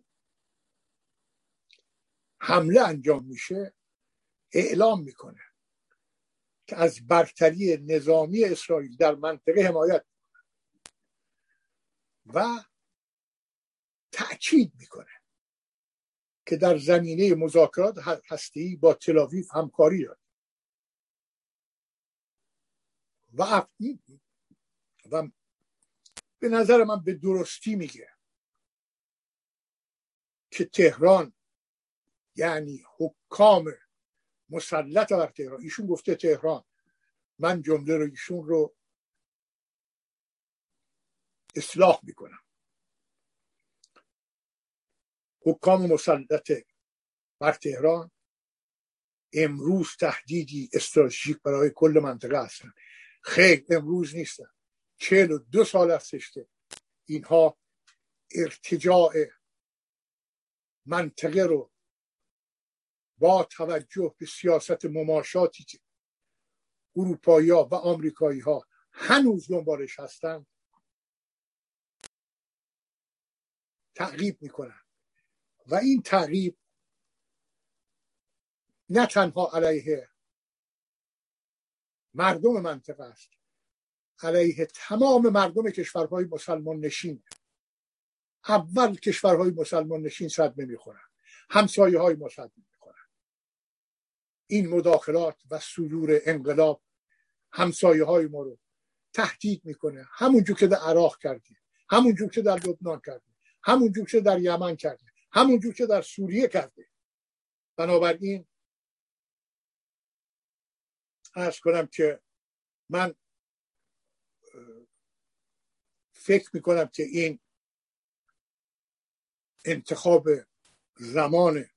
حمله انجام میشه اعلام میکنه که از برتری نظامی اسرائیل در منطقه حمایت میکنه و تأکید میکنه که در زمینه مذاکرات هسته‌ای با تل‌آویو همکاری داره و به نظر من به درستی میگه که تهران، یعنی حکام مسلط بر تهران، ایشون گفته تهران، من جمله رو ایشون رو اصلاح میکنم، حکام مسلط بر تهران امروز تهدیدی استراتژیک برای کل منطقه هستن. خیر، امروز نیستن، 42 سال هستش که اینها ارتجاع منطقه رو با توجه به سیاست مماشاتی که اروپایی‌ها و آمریکایی‌ها هنوز دنبالش هستن تعقیب میکنن و این تعقیب نه تنها علیه مردم منطقه است، علیه تمام مردم کشورهای مسلمان نشین. اول کشورهای مسلمان نشین صدمه میخورن، همسایه های ما صدمه میخورن. این مداخلات و صدور انقلاب همسایه های ما رو تهدید میکنه، همونجور که در عراق کردیم، همونجور که در لبنان کردیم، همونجور که در یمن کردیم، همونجور که در سوریه کردیم. بنابراین عرض کنم که من فکر میکنم که این انتخاب زمان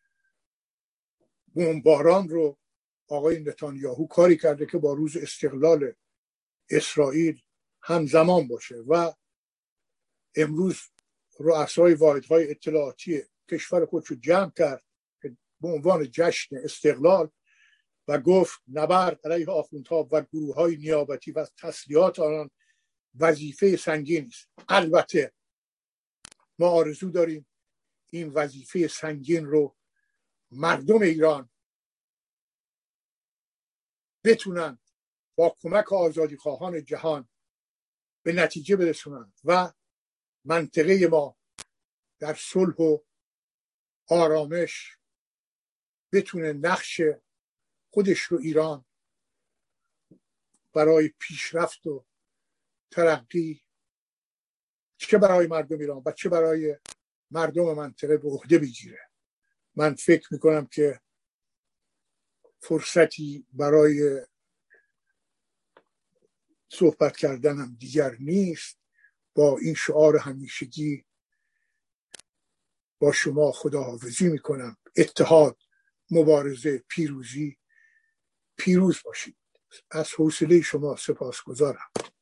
بمباران رو آقای نتانیاهو کاری کرده که با روز استقلال اسرائیل همزمان باشه و امروز رؤسای واحدهای اطلاعاتی کشور خودشو جمع کرد به عنوان جشن استقلال و گفت نبرد علیه آخوندها و گروه‌های نیابتی و تسلیحات آنان وظیفه سنگینی است. البته ما آرزو داریم این وظیفه سنگین رو مردم ایران بتونن با کمک آزادی خواهان جهان به نتیجه برسونن و منطقه ما در صلح و آرامش بتونه نقش خودش رو ایران برای پیشرفت و ترقی چه برای مردم ایران و چه برای مردم منطقه به عهده بگیره. من فکر میکنم که فرصتی برای صحبت کردنم دیگر نیست. با این شعار همیشگی با شما خداحافظی میکنم. اتحاد، مبارزه، پیروزی. پیروز باشید. از حوصله شما سپاسگزارم.